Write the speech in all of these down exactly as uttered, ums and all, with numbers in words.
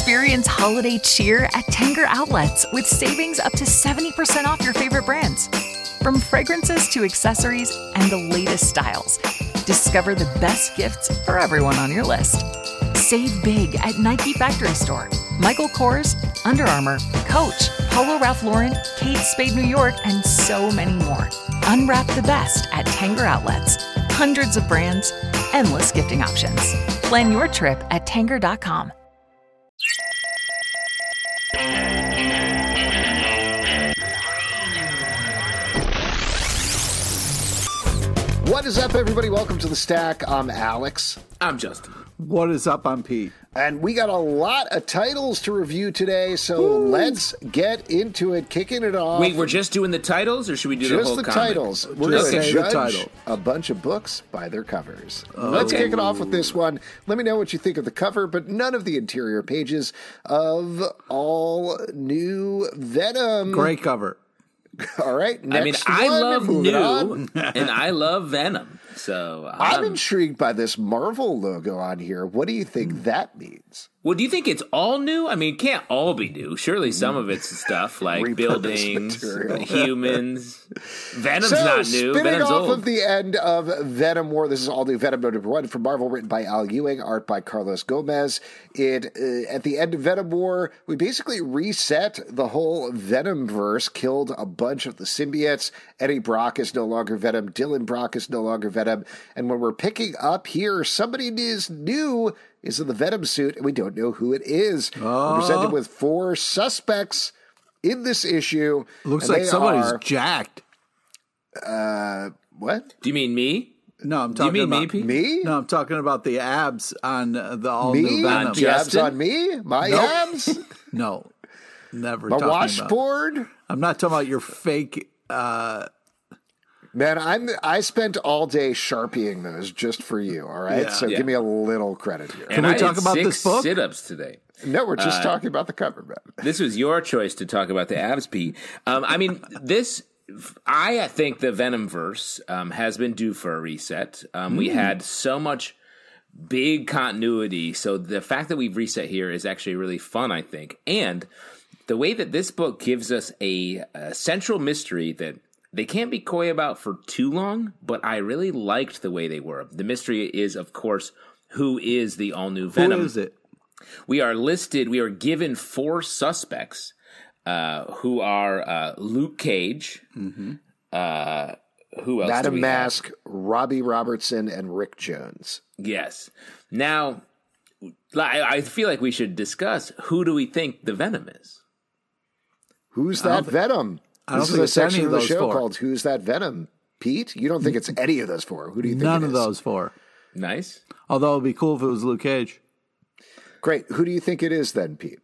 Experience holiday cheer at Tanger Outlets with savings up to seventy percent off your favorite brands. From fragrances to accessories and the latest styles, discover the best gifts for everyone on your list. Save big at Nike Factory Store, Michael Kors, Under Armour, Coach, Polo Ralph Lauren, Kate Spade New York, and so many more. Unwrap the best at Tanger Outlets. Hundreds of brands, endless gifting options. Plan your trip at tanger dot com. What is up, everybody? Welcome to The Stack. I'm Alex. I'm Justin. What is up? I'm Pete. And we got a lot of titles to review today, so Woo. let's get into it, kicking it off. Wait, we're just doing the titles, or should we do just the whole the comic? titles? We're going to the judge title. a bunch of books by their covers. Oh. Let's Okay. kick it off with this one. Let me know what you think of the cover, but none of the interior pages of All New Venom. Great cover. All right, next I mean, I one, love moving new, on. and I love Venom. So um, I'm intrigued by this Marvel logo on here. What do you think that means? well, do you think it's all new? I mean, it can't all be new. Surely some of it's stuff like Repurposed buildings, material. humans. Venom's So, not new. spinning Venom's off old. of the end of Venom War, this is All New Venom number one from Marvel, written by Al Ewing, art by Carlos Gomez. It uh, at the end of Venom War, we basically reset the whole Venom verse, killed a bunch of the symbiotes. Eddie Brock is no longer Venom. Dylan Brock is no longer Venom. And when we're picking up here, somebody is new is in the Venom suit, and we don't know who it is. Oh. We're presented with four suspects in this issue. Looks and like they somebody's are, jacked. uh, what? Do you mean me? No, I'm Do you talking mean me, about Pete? Me? No, I'm talking about the abs on uh, the all Me? new Venom. On The abs Justin? on me? My Nope. abs? No, never. My talking about. washboard? I'm not talking about your fake. Uh, Man, I'm I spent all day sharpieing those just for you, all right? Yeah. so Yeah. give me a little credit here. And we I talk did about six this book? sit-ups today. No, we're just Uh, talking about the cover, man. This was your choice to talk about the abs, Pete. Um, I mean, this. I think the Venomverse um, has been due for a reset. Um, we had so much big continuity, so the fact that we've reset here is actually really fun, I think. And the way that this book gives us a, a central mystery that they can't be coy about for too long, but I really liked the way they were. The mystery is, of course, who is the all-new Venom? who is it? We are listed, we are given four suspects uh, who are uh, Luke Cage, Mm-hmm. uh, who else do Madam we have? Mask, Robbie Robertson, and Rick Jones. Yes. Now, I, I feel like we should discuss who do we think the Venom is? Who's I don't that thi- Venom? I don't this think is it's a any section of of the those show four. called Who's That Venom? Pete? You don't think it's any of those four. Who do you think None it of is? those four. Nice. Although it'd be cool if it was Luke Cage. Great. Who do you think it is then, Pete?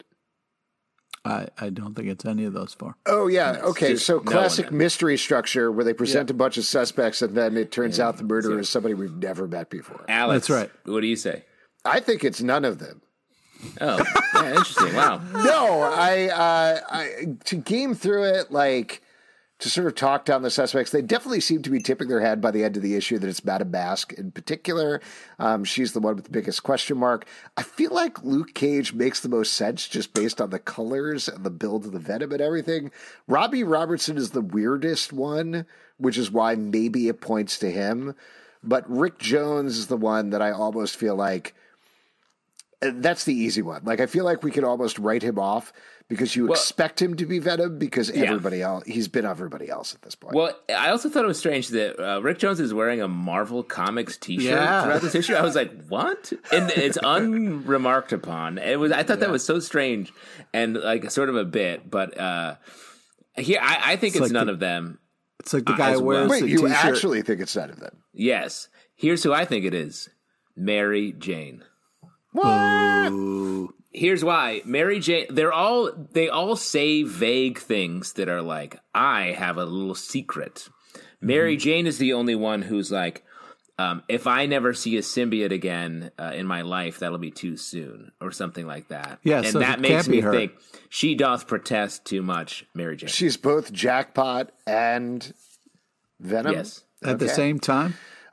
I, I don't think it's any of those four. Oh, yeah. Okay, just so no classic one. mystery structure where they present a bunch of suspects and then it turns out the murderer is somebody we've never met before. Alex. That's right. What do you say? I think it's none of them. Oh, yeah, interesting. Wow. No, I, uh, I to game through it, like to sort of talk down the suspects. They definitely seem to be tipping their head by the end of the issue that it's Madame Mask in particular. Um, she's the one with the biggest question mark. I feel like Luke Cage makes the most sense just based on the colors and the build of the Venom and everything. Robbie Robertson is the weirdest one, which is why maybe it points to him. But Rick Jones is the one that I almost feel like that's the easy one. Like, I feel like we could almost write him off because you Well- expect him to be Venom because Yeah. everybody else, he's been everybody else at this point. Well, I also thought it was strange that uh, Rick Jones is wearing a Marvel Comics T-shirt Yeah. throughout this issue. I was like, "What?" And it's unremarked upon. It was. I thought that was so strange and like sort of a bit. But uh, here, I, I think it's, like none the- of them. It's like the Uh, guy as who well. wears Wait, the you t-shirt. actually think it's none of them? Yes. Here's who I think it is: Mary Jane. What? Ooh. Here's why. Mary Jane, they're all, they all say vague things that are like, I have a little secret. Mary Jane is the only one who's like, um, if I never see a symbiote again uh, in my life, that'll be too soon, or something like that. Yeah, and so that it makes can't be me her. think she doth protest too much, Mary Jane. She's both Jackpot and Venom? Yes. At the Okay. same time?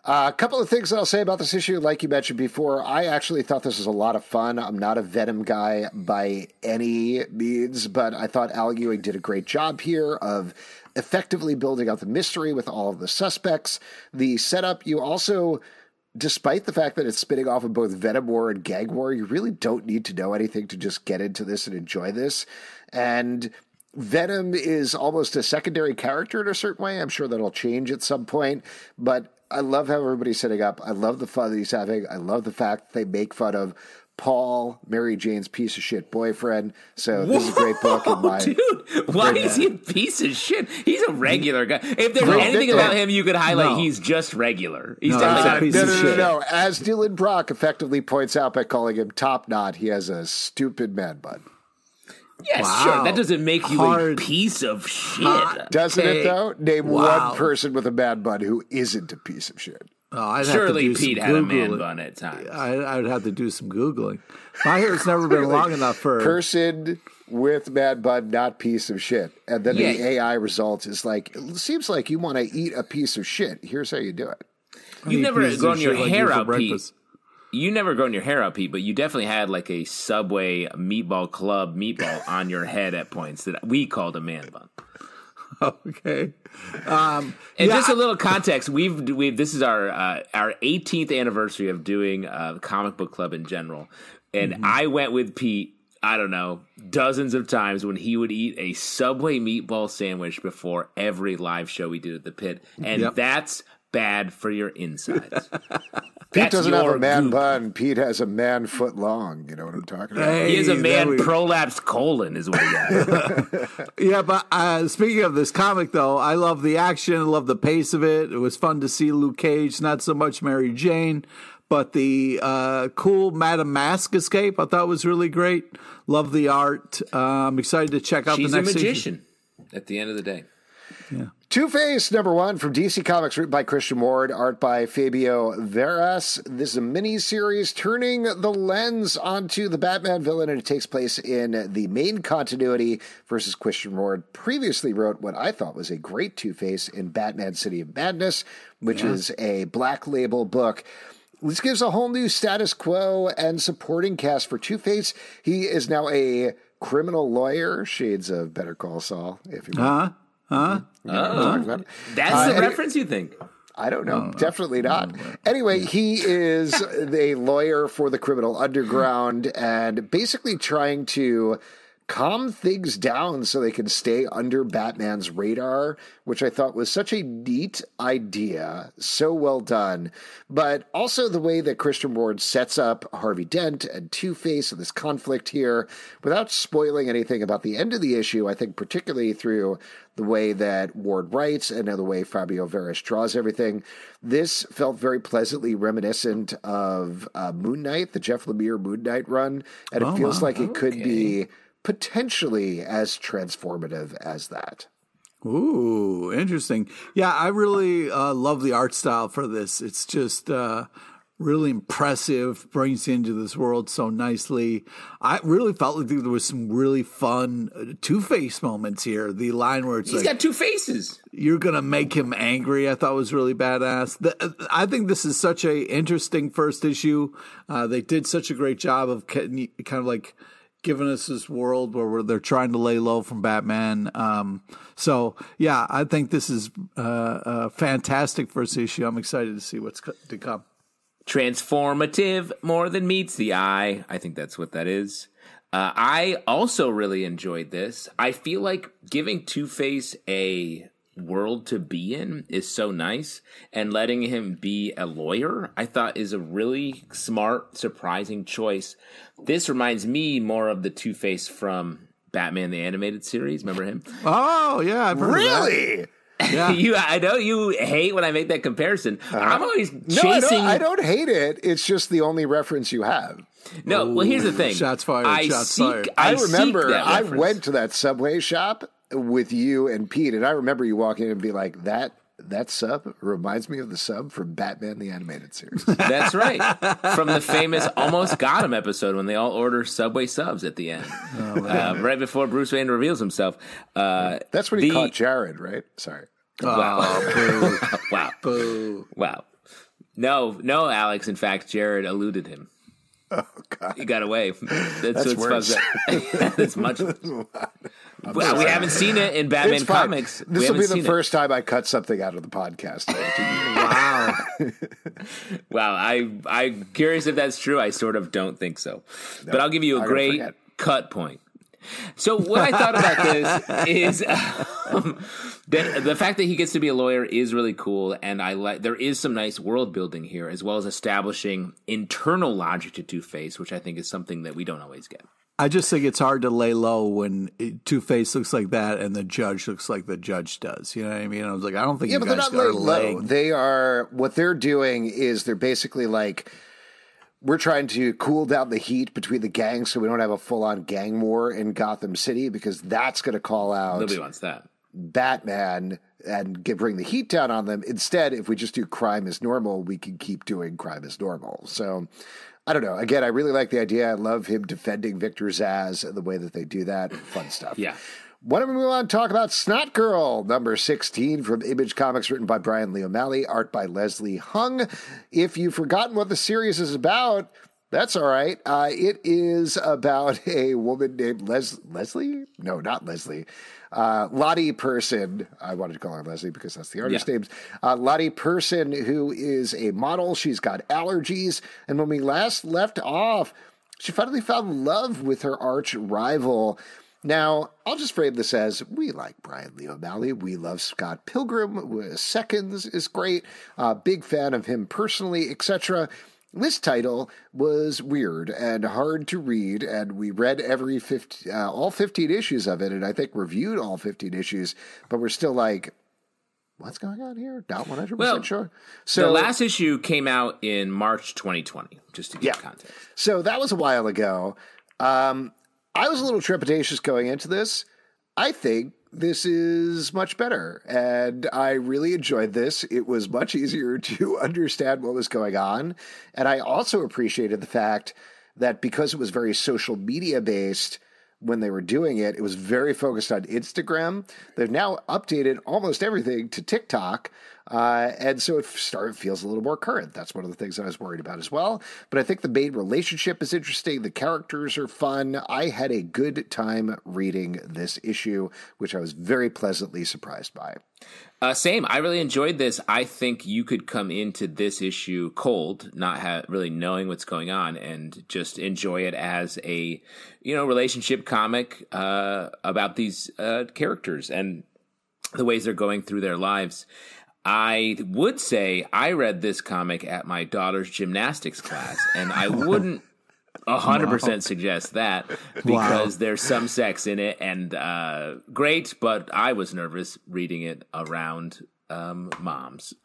Uh, a couple of things that I'll say about this issue, like you mentioned before, I actually thought this was a lot of fun. I'm not a Venom guy by any means, but I thought Al Ewing did a great job here of effectively building out the mystery with all of the suspects. The setup, you also, despite the fact that it's spinning off of both Venom War and Gag War, you really don't need to know anything to just get into this and enjoy this. And Venom is almost a secondary character in a certain way. I'm sure that'll change at some point, but I love how everybody's setting up. I love the fun that he's having. I love the fact that they make fun of Paul, Mary Jane's piece of shit boyfriend. So this Whoa, is a great book. In my, dude, why great, is he a piece of shit? He's a regular guy. If there's no, anything no, about him you could highlight, no. he's just regular. He's no, definitely uh, no, no, no, no, no. As Dylan Brock effectively points out by calling him Top Knot, he has a stupid man bun. Yeah, wow. Sure. That doesn't make you Hard. a piece of shit. Hot doesn't take. it, though? Name wow. one person with a man bun who isn't a piece of shit. Oh, I'd Surely have to do Pete some had Googling. a man bun at times. I, I would have to do some Googling. My hair's never been long enough for... Person with man bun, not piece of shit. And then yeah. the A I result is like, it seems like you want to eat a piece of shit. Here's how you do it. You've never grown your hair out, Pete. You never grown your hair out, Pete, but you definitely had like a Subway Meatball Club meatball on your head at points that we called a man bun. Okay. Um, and yeah. just a little context, we've we've this is our uh, our eighteenth anniversary of doing uh, comic book club in general, and mm-hmm. I went with Pete. I don't know, dozens of times when he would eat a Subway meatball sandwich before every live show we did at the Pit, and yep. that's bad for your insides. Pete doesn't have a man goop. bun. Pete has a man foot long. You know what I'm talking about? Hey, he has a man we... prolapsed colon is what he got. Yeah, but uh, speaking of this comic, though, I love the action. I love the pace of it. It was fun to see Luke Cage, not so much Mary Jane, but the uh, cool Madame Mask escape I thought was really great. Love the art. Uh, I'm excited to check out She's the next She's a magician season. At the end of the day. Yeah. Two-Face, number one, from D C Comics, written by Christian Ward, art by Fabio Veras. This is a mini-series turning the lens onto the Batman villain, and it takes place in the main continuity versus Christian Ward previously wrote what I thought was a great Two-Face in Batman City of Madness, which yeah. is a Black Label book. This gives a whole new status quo and supporting cast for Two-Face. He is now a criminal lawyer, shades of Better Call Saul, if you will. Uh-huh. Huh? Oh, that's uh, the reference you think? I don't know. Oh, Definitely not. Anyway, he is a lawyer for the criminal underground and basically trying to calm things down so they can stay under Batman's radar, which I thought was such a neat idea. So well done. But also the way that Christian Ward sets up Harvey Dent and Two-Face and this conflict here without spoiling anything about the end of the issue, I think particularly through the way that Ward writes and the way Fabio Veras draws everything. This felt very pleasantly reminiscent of uh, Moon Knight, the Jeff Lemire Moon Knight run, and it oh, feels wow. like it okay. could be potentially as transformative as that. Ooh, interesting. Yeah, I really uh, love the art style for this. It's just uh, really impressive, brings you into this world so nicely. I really felt like there was some really fun Two-Face moments here. The line where it's He's like... got two faces. You're going to make him angry, I thought was really badass. The, I think this is such a interesting first issue. Uh, they did such a great job of kind of like... giving us this world where we're, they're trying to lay low from Batman. Um, so, yeah, I think this is uh, a fantastic first issue. I'm excited to see what's co- to come. Transformative more than meets the eye. I think that's what that is. Uh, I also really enjoyed this. I feel like giving Two-Face a world to be in is so nice, and letting him be a lawyer I thought is a really smart, surprising choice. This reminds me more of the Two-Face from Batman the Animated Series. Remember him? Oh yeah, I've heard really? Of that. Yeah. you, I know you hate when I make that comparison. Uh, I'm always chasing. No, I don't, I don't hate it. It's just the only reference you have. No, Ooh, well, here's the thing. Shots fired. I shots seek, fired. I, I remember. I went to that Subway shop with you and Pete, and I remember you walking in and be like, that that sub reminds me of the sub from Batman the Animated Series. That's right. From the famous Almost Got Him episode when they all order Subway subs at the end. Oh, uh, right before Bruce Wayne reveals himself. Uh, That's when he the, caught Jared, right? Sorry. Wow. Oh, boo. wow. Boo. Wow. No, no, Alex. In fact, Jared eluded him. Oh God, he got away. That's, That's worse. That's much. Well, we haven't seen it in Batman comics. This will be the first time I cut something out of the podcast. Wow. Wow. I I'm curious if that's true. I sort of don't think so, no, but I'll give you a great cut point. So what I thought about this is um, that the fact that he gets to be a lawyer is really cool, and I like there is some nice world building here, as well as establishing internal logic to Two-Face, which I think is something that we don't always get. I just think it's hard to lay low when Two-Face looks like that and the judge looks like the judge does. You know what I mean? I was like, I don't think yeah, you but guys they're not are laying low. laying. They are what they're doing is they're basically like, we're trying to cool down the heat between the gangs so we don't have a full-on gang war in Gotham City, because that's going to call out Nobody wants that. Batman and get, bring the heat down on them. Instead, if we just do crime as normal, we can keep doing crime as normal. So, I don't know. Again, I really like the idea. I love him defending Victor Zsasz and the way that they do that. Fun stuff. Yeah. Why don't we move on and talk about Snot Girl, number sixteen from Image Comics, written by Brian Lee O'Malley, art by Leslie Hung. If you've forgotten what the series is about, that's all right. Uh, it is about a woman named Les- Leslie? No, not Leslie. Uh, Lottie Person. I wanted to call her Leslie because that's the artist yeah. name. Uh, Lottie Person, who is a model. She's got allergies. And when we last left off, she finally found love with her arch rival. Now, I'll just frame this as, we like Brian Lee O'Malley. We love Scott Pilgrim. Seconds is great. Uh, big fan of him personally, et cetera. This title was weird and hard to read, and we read every fifty, uh, all fifteen issues of it, and I think reviewed all fifteen issues, but we're still like, what's going on here? Not one hundred percent well, sure. So the last issue came out in March twenty twenty, just to give yeah. context. So that was a while ago. Um, I was a little trepidatious going into this. I think this is much better, and I really enjoyed this. It was much easier to understand what was going on, and I also appreciated the fact that because it was very social media based when they were doing it, it was very focused on Instagram. They've now updated almost everything to TikTok, uh, and so it start, feels a little more current. That's one of the things that I was worried about as well. But I think the main relationship is interesting. The characters are fun. I had a good time reading this issue, which I was very pleasantly surprised by. Uh, same. I really enjoyed this. I think you could come into this issue cold, not ha- really knowing what's going on, and just enjoy it as a, you know, relationship comic uh, about these uh, characters and the ways they're going through their lives. I would say I read this comic at my daughter's gymnastics class, and I wouldn't one hundred percent wow. suggest that because wow. there's some sex in it, and uh, great, but I was nervous reading it around um, moms.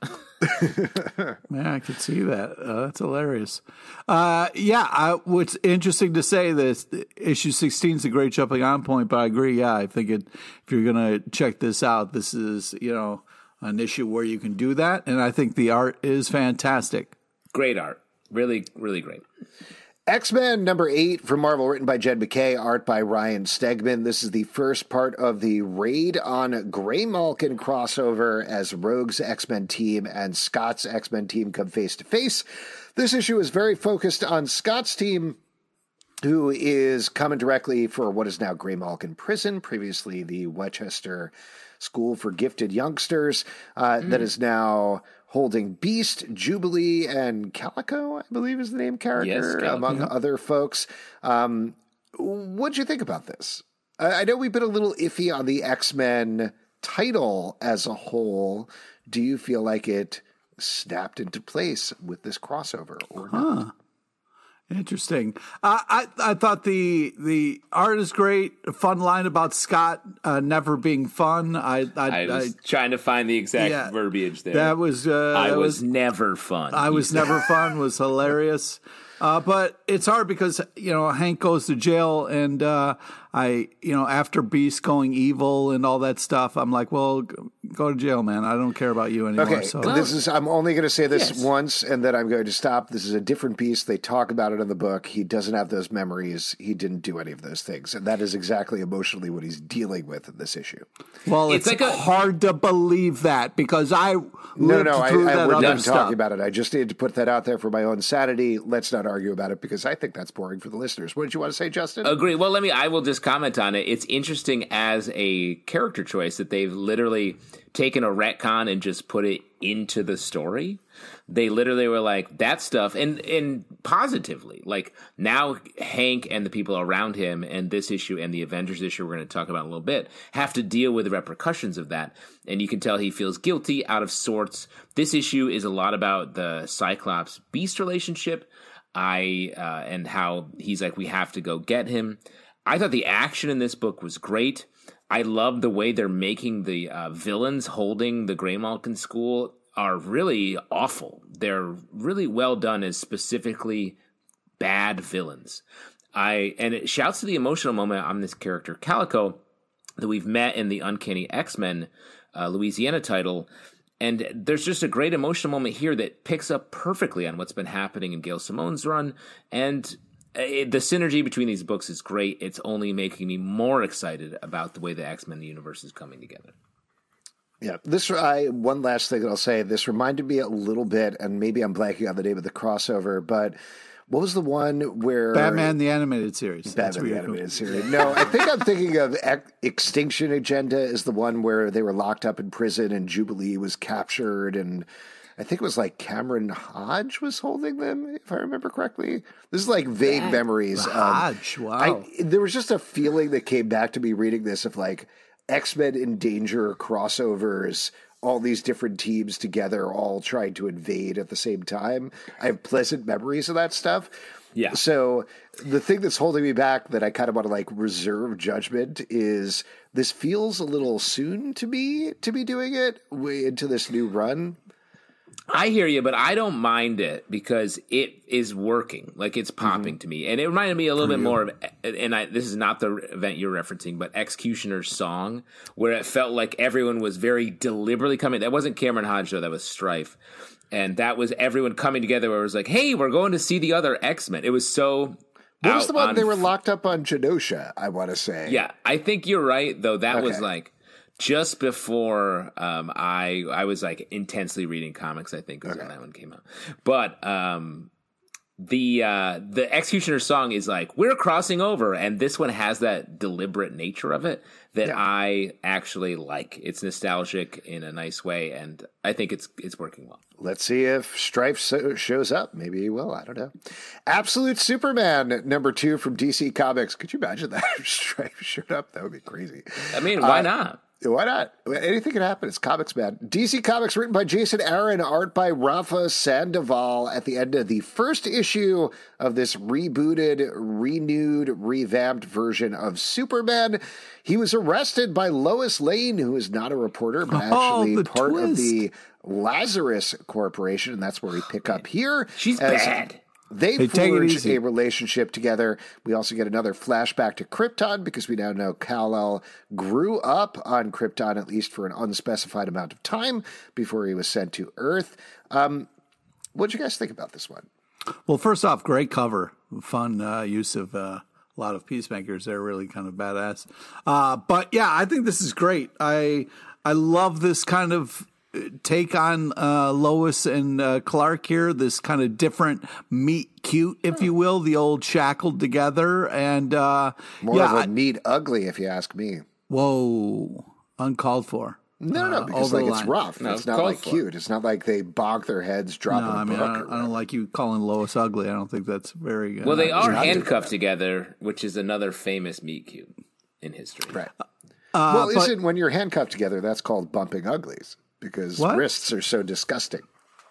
Yeah, I could see that. Uh, that's hilarious. Uh, yeah, I, what's interesting to say this issue sixteen is a great jumping on point, but I agree. Yeah, I think it, if you're going to check this out, this is, you know, an issue where you can do that, and I think the art is fantastic. Great art. Really, really great. X-Men number eight from Marvel, written by Jed MacKay, art by Ryan Stegman. This is the first part of the Raid on Graymalkin crossover as Rogue's X-Men team and Scott's X-Men team come face to face. This issue is very focused on Scott's team, who is coming directly for what is now Graymalkin Prison, previously the Westchester School for Gifted Youngsters, uh, mm. that is now holding Beast, Jubilee, and Calico, I believe is the name character, yes, among other folks. Um, what'd you think about this? I, I know we've been a little iffy on the X-Men title as a whole. Do you feel like it snapped into place with this crossover or not? Huh. Interesting. Uh, I I thought the the art is great. A fun line about Scott uh, never being fun. I I, I was I, trying to find the exact verbiage there. That was uh, I that was, was never fun. I was never fun was hilarious. Uh, but it's hard because, you know, Hank goes to jail and uh, I, you know, after Beast going evil and all that stuff, I'm like, well, go to jail, man. I don't care about you anymore. Okay, so. this is, I'm only going to say this Yes. once and then I'm going to stop. This is a different Beast. They talk about it in the book. He doesn't have those memories. He didn't do any of those things. And that is exactly emotionally what he's dealing with in this issue. Well, it's, It's like a- hard to believe that because I No, lived no, I, through I, that we're other done stuff. talking about it. I just needed to put that out there for my own sanity. Let's not argue about it because I think that's boring for the listeners. What did you want to say, Justin? Agree. Well, let me. I will just comment on it. It's interesting as a character choice that they've literally taken a retcon and just put it into the story. They literally were like that stuff, and and positively, like now Hank and the people around him, and this issue and the Avengers issue we're going to talk about in a little bit, have to deal with the repercussions of that. And you can tell he feels guilty, out of sorts. This issue is a lot about the Cyclops Beast relationship. I uh, and how he's like, we have to go get him. I thought the action in this book was great. I love the way they're making the uh, villains holding the Greymalkin School are really awful. They're really well done as specifically bad villains. I and it shouts to the emotional moment on this character Calico that we've met in the Uncanny X-Men uh, Louisiana title. And there's just a great emotional moment here that picks up perfectly on what's been happening in Gail Simone's run. And it, the synergy between these books is great. It's only making me more excited about the way the X-Men universe is coming together. Yeah, this I one last thing that I'll say. This reminded me a little bit, and maybe I'm blanking on the name of the crossover, but what was the one where Batman the Animated Series. That's Batman where the you're Animated Series? No, I think I'm thinking of Ex- Extinction Agenda is the one where they were locked up in prison and Jubilee was captured, and I think it was like Cameron Hodge was holding them, if I remember correctly. This is like vague That- memories. Um, Hodge, wow. I, there was just a feeling that came back to me reading this of like X-Men in Danger crossovers, all these different teams together, all trying to invade at the same time. I have pleasant memories of that stuff. Yeah. So the thing that's holding me back that I kind of want to like reserve judgment is this feels a little soon to me to be doing it way into this new run. I hear you, but I don't mind it because it is working. Like it's popping Mm-hmm. to me, and it reminded me a little bit more of. And I, this is not the event you're referencing, but Executioner's Song, where it felt like everyone was very deliberately coming. That wasn't Cameron Hodge though; that was Strife, and that was everyone coming together. Where it was like, "Hey, we're going to see the other X-Men." It was so. What was out the one on they were f- locked up on Genosha, I want to say. Yeah, I think you're right though. That was Okay. like. Just before um, I I was like intensely reading comics, I think was Okay. when that one came out. But um, the uh, the Executioner's Song is like we're crossing over, and this one has that deliberate nature of it that Yeah. I actually like. It's nostalgic in a nice way, and I think it's it's working well. Let's see if Strife so- shows up. Maybe he will. I don't know. Absolute Superman, number two from D C Comics. Could you imagine that if Strife showed up? That would be crazy. I mean, why Uh, not? Why not? Anything can happen. It's comics, man. D C Comics written by Jason Aaron, art by Rafa Sandoval at the end of the first issue of this rebooted, renewed, revamped version of Superman. He was arrested by Lois Lane, who is not a reporter, but Oh, actually the part of twist. the Lazarus Corporation, and that's where we pick up here. She's as bad. They Hey, take it forge easy. a relationship together. We also get another flashback to Krypton because we now know Kal-El grew up on Krypton, at least for an unspecified amount of time before he was sent to Earth. Um, what did you guys think about this one? Well, first off, great cover. Fun uh, use of uh, a lot of peacemakers. They're really kind of badass. Uh, but yeah, I think this is great. I I love this kind of take on uh, Lois and uh, Clark here. This kind of different meet cute, if you will, the old shackled together. And uh, More yeah, of a I- neat ugly, if you ask me. whoa, uncalled for. No, no, Uh, because over like the it's line. rough. No, it's not called like for. cute. It's not like they bonk their heads, drop No, a I mean, book. I or don't, I don't whatever. like you calling Lois ugly. I don't think that's very. Uh, Well, they are not handcuffed together, which is another famous meet cute in history. Right. Uh, well, but- isn't when you're handcuffed together, that's called bumping uglies because What? wrists are so disgusting.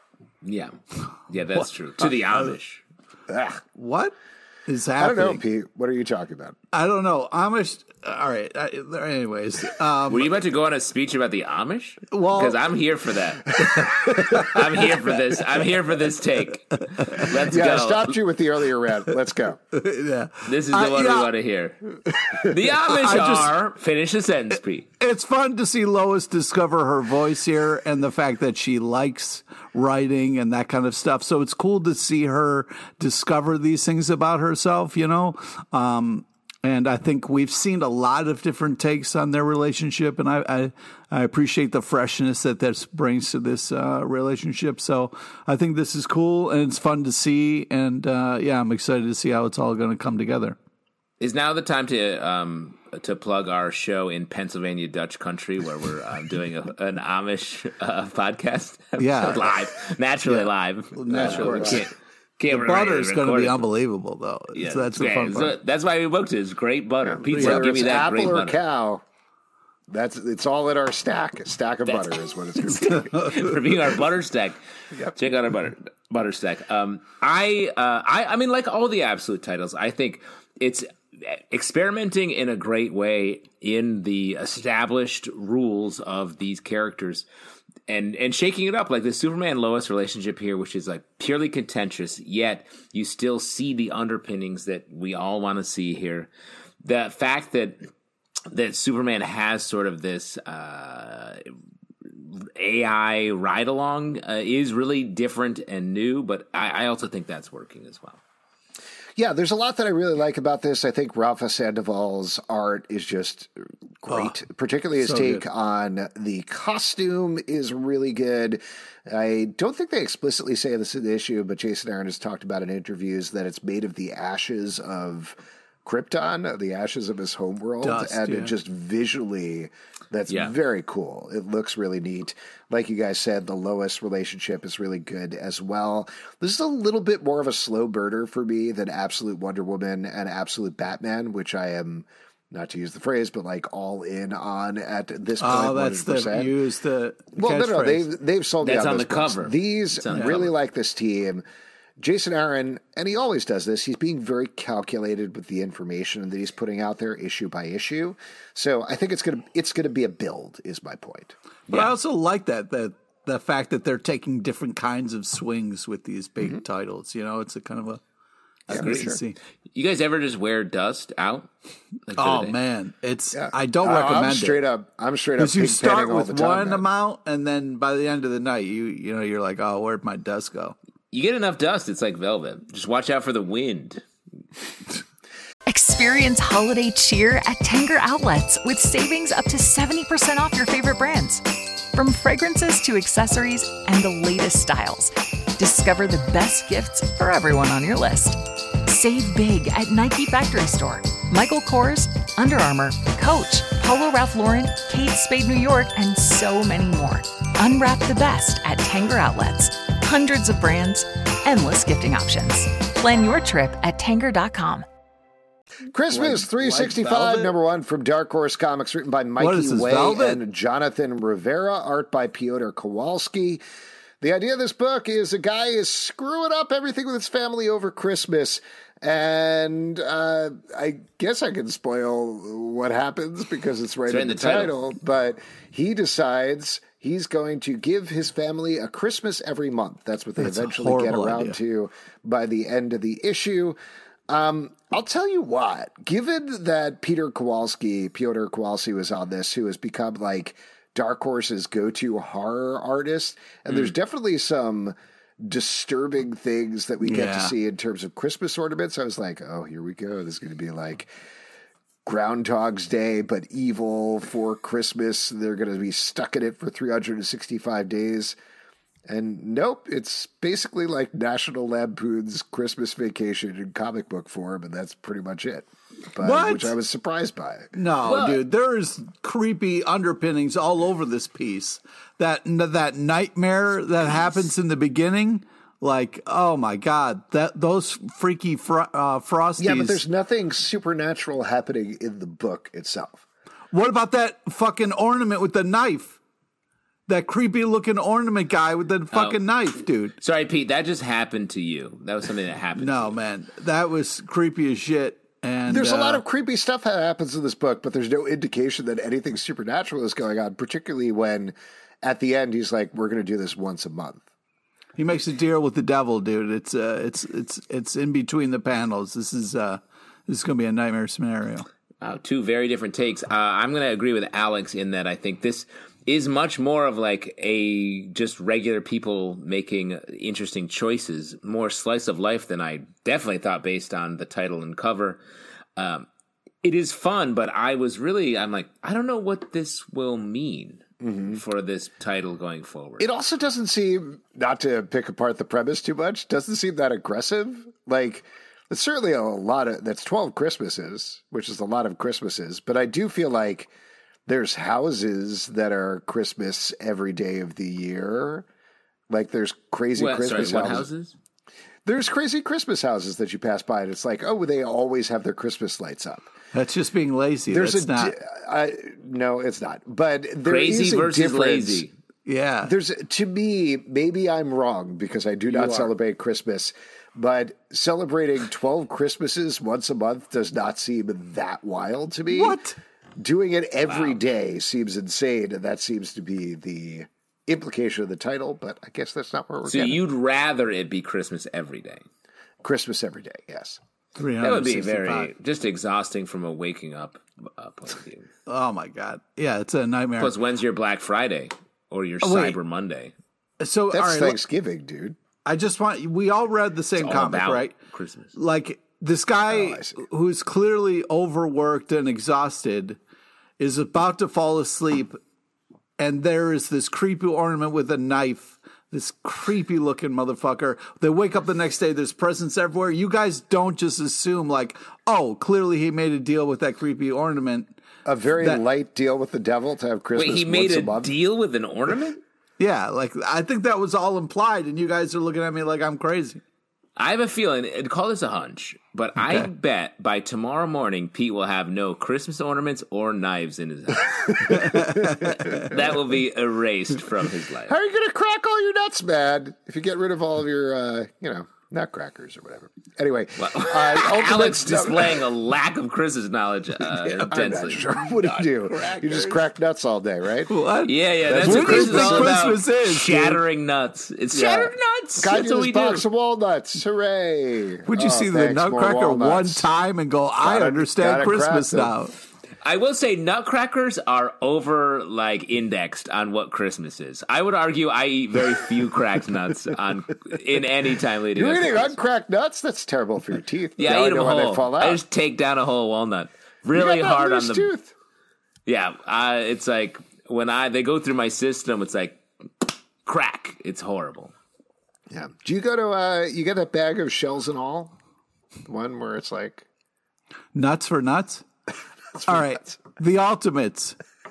Yeah, yeah, that's true. To the Amish. Ugh. What is I don't happening? know, Pete. What are you talking about? I don't know. Amish. All right. I, anyways, um, were you about to go on a speech about the Amish? Well, because I'm here for that. I'm here for this. I'm here for this take. Let's yeah, go. I stopped you with the earlier round. Let's go. yeah. This is the uh, one yeah. we want to hear. The Amish just, are finish the sentence, P. It's fun to see Lois discover her voice here and the fact that she likes writing and that kind of stuff. So it's cool to see her discover these things about herself, you know? Um, and I think we've seen a lot of different takes on their relationship, and I I, I appreciate the freshness that this brings to this uh, relationship. So I think this is cool, and it's fun to see, and uh, yeah, I'm excited to see how it's all going to come together. Is now the time to um, to plug our show in Pennsylvania Dutch country, where we're um, doing a, an Amish uh, podcast? Yeah, live, naturally yeah. live, naturally. Uh, can't, can't the butter is going to be unbelievable, though. Yeah, so that's the fun part. So that's why we booked it. It's great butter. Pizza, Whether give me it's that apple great or butter. cow, that's it's all in our stack. A stack of That's- butter is what it's going to be. For being our butter stack. Yep. Check out our butter butter stack. Um, I, uh, I, I mean, like all the absolute titles, I think it's experimenting in a great way in the established rules of these characters and and shaking it up, like the Superman Lois relationship here, which is like purely contentious, yet you still see the underpinnings that we all want to see here. The fact that that Superman has sort of this uh, A I ride along uh, is really different and new, but I, I also think that's working as well. Yeah, there's a lot that I really like about this. I think Rafa Sandoval's art is just great, oh, particularly his so take good. on the costume is really good. I don't think they explicitly say this in the issue, but Jason Aaron has talked about in interviews that it's made of the ashes of Krypton, the ashes of his homeworld, Dust, and yeah. it just visually, that's Yeah. very cool. It looks really neat. Like you guys said, the Lois relationship is really good as well. This is a little bit more of a slow burner for me than Absolute Wonder Woman and Absolute Batman, which I am, not to use the phrase, but like all in on at this point. Oh, that's one hundred percent. the use the Well, no, no, catchphrase. they've they've sold me That's on, on those the books. cover. These on the really cover. like this team. Jason Aaron, and he always does this, he's being very calculated with the information that he's putting out there issue by issue. So I think it's gonna it's gonna be a build, is my point. But I also like that that the fact that they're taking different kinds of swings with these big Mm-hmm. titles. You know, it's a kind of a Yeah, nice for to sure. see. You guys ever just wear dust out? Like, Oh for the day? man, it's Yeah. I don't Uh, recommend I'm straight it. up I'm straight up Because you pig start penning all with the time, one man. amount, and then by the end of the night, you you know you're like, oh, where'd my dust go? You get enough dust, it's like velvet. Just watch out for the wind. Experience holiday cheer at Tanger Outlets with savings up to seventy percent off your favorite brands. From fragrances to accessories and the latest styles, discover the best gifts for everyone on your list. Save big at Nike Factory Store, Michael Kors, Under Armour, Coach, Polo Ralph Lauren, Kate Spade New York, and so many more. Unwrap the best at Tanger Outlets. Hundreds of brands, endless gifting options. Plan your trip at Tanger dot com. Christmas Like- three sixty-five, like Velvet? number one from Dark Horse Comics, written by Mikey is this, Way Velvet? and Jonathan Rivera, art by Piotr Kowalski. The idea of this book is a guy is screwing up everything with his family over Christmas. And uh, I guess I can spoil what happens because it's right, It's right in in the, the title. title. But he decides he's going to give his family a Christmas every month. That's what they That's a eventually get horrible around idea. to by the end of the issue. Um, I'll tell you what, given that Peter Kowalski, Piotr Kowalski was on this, who has become like Dark Horse's go-to horror artist, and Mm. there's definitely some disturbing things that we get to Yeah. see in terms of Christmas ornaments. I was like, oh, here we go. This is going to be like Groundhog's Day, but evil for Christmas. They're going to be stuck in it for three hundred sixty-five days. And nope, it's basically like National Lampoon's Christmas Vacation in comic book form, and that's pretty much it. But, What? Which I was surprised by. No, Well- dude, there's creepy underpinnings all over this piece. That that nightmare that happens in the beginning, like, oh my god, that those freaky fro- uh, frosties. Yeah, but there's nothing supernatural happening in the book itself. What about that fucking ornament with the knife? That creepy looking ornament guy with the fucking knife, dude. Sorry, Pete, that just happened to you. That was something that happened. No, man, that was creepy as shit. And there's a lot uh, of creepy stuff that happens in this book, but there's no indication that anything supernatural is going on, particularly when at the end he's like, we're going to do this once a month. He makes a deal with the devil, dude. It's uh, it's it's it's in between the panels. This is uh, this is going to be a nightmare scenario. Wow, two very different takes. Uh, I'm going to agree with Alex in that I think this is much more of like a just regular people making interesting choices, more slice of life than I definitely thought based on the title and cover. Um, it is fun, but I was really, I'm like, I don't know what this will mean. Mm-hmm. For this title going forward. It also doesn't seem, not to pick apart the premise too much, doesn't seem that aggressive. Like, it's certainly a lot of, that's twelve Christmases, which is a lot of Christmases, but I do feel like there's houses that are Christmas every day of the year. Like, there's crazy what, Christmas sorry, what houses. houses. There's crazy Christmas houses that you pass by, and it's like, oh, they always have their Christmas lights up. That's just being lazy. There's That's a not. I, no, it's not. But there Crazy is a versus difference. lazy. Yeah. There's to me, maybe I'm wrong because I do not are. celebrate Christmas, but celebrating twelve Christmases once a month does not seem that wild to me. What? Doing it every Wow. day seems insane, and that seems to be the implication of the title, but I guess that's not where we're So getting. you'd rather it be Christmas every day. Christmas every day, yes. That would be very three hundred sixty-five. just exhausting from a waking up uh, point of view. Oh my god. Yeah, it's a nightmare. Plus, when's your Black Friday or your Oh, wait. Cyber Monday? so That's all right, Thanksgiving, dude. I just want we all read the same All comic, about right? Christmas. Like this guy Oh, I see. who's clearly overworked and exhausted is about to fall asleep, and there is this creepy ornament with a knife. This creepy looking motherfucker. They wake up the next day, there's presents everywhere. You guys don't just assume like, oh, clearly he made a deal with that creepy ornament. A very That- light deal with the devil to have Christmas Wait, he made once a, a month. deal with an ornament? Yeah, like I think that was all implied, and you guys are looking at me like I'm crazy. I have a feeling, and call this a hunch, but I Okay. bet by tomorrow morning, Pete will have no Christmas ornaments or knives in his house. That will be erased from his life. How are you going to crack all your nuts, man? If you get rid of all of your, uh, you know, nutcrackers or whatever. Anyway, Well, uh, Ultimate- Alex displaying a lack of Christmas knowledge uh, I'm not intensely. sure. What do you do? You just crack nuts all day, right? What? Yeah, yeah, That's that's, what what do you Christmas is think all about. Christmas is, dude? Shattering nuts. It's Yeah. shattered nuts. Got That's you what this we box do. of walnuts. Hooray. Would you Oh, see the thanks, more Nutcracker one walnuts. time and go, I Gotta- understand gotta Christmas crack now? them. I will say nutcrackers are over like indexed on what Christmas is. I would argue I eat very few cracked nuts on in any time leading You're up to eating Christmas. uncracked nuts? That's terrible for your teeth. Yeah, Now I eat them know when they whole. fall out. I just take down a whole walnut. You Really got that hard on loose the tooth. Yeah, uh, it's like when I they go through my system, it's like crack. It's horrible. Yeah. Do you go to, uh, you get a bag of shells and all? The one where it's like, Nuts for nuts? All right. nuts. The Ultimates.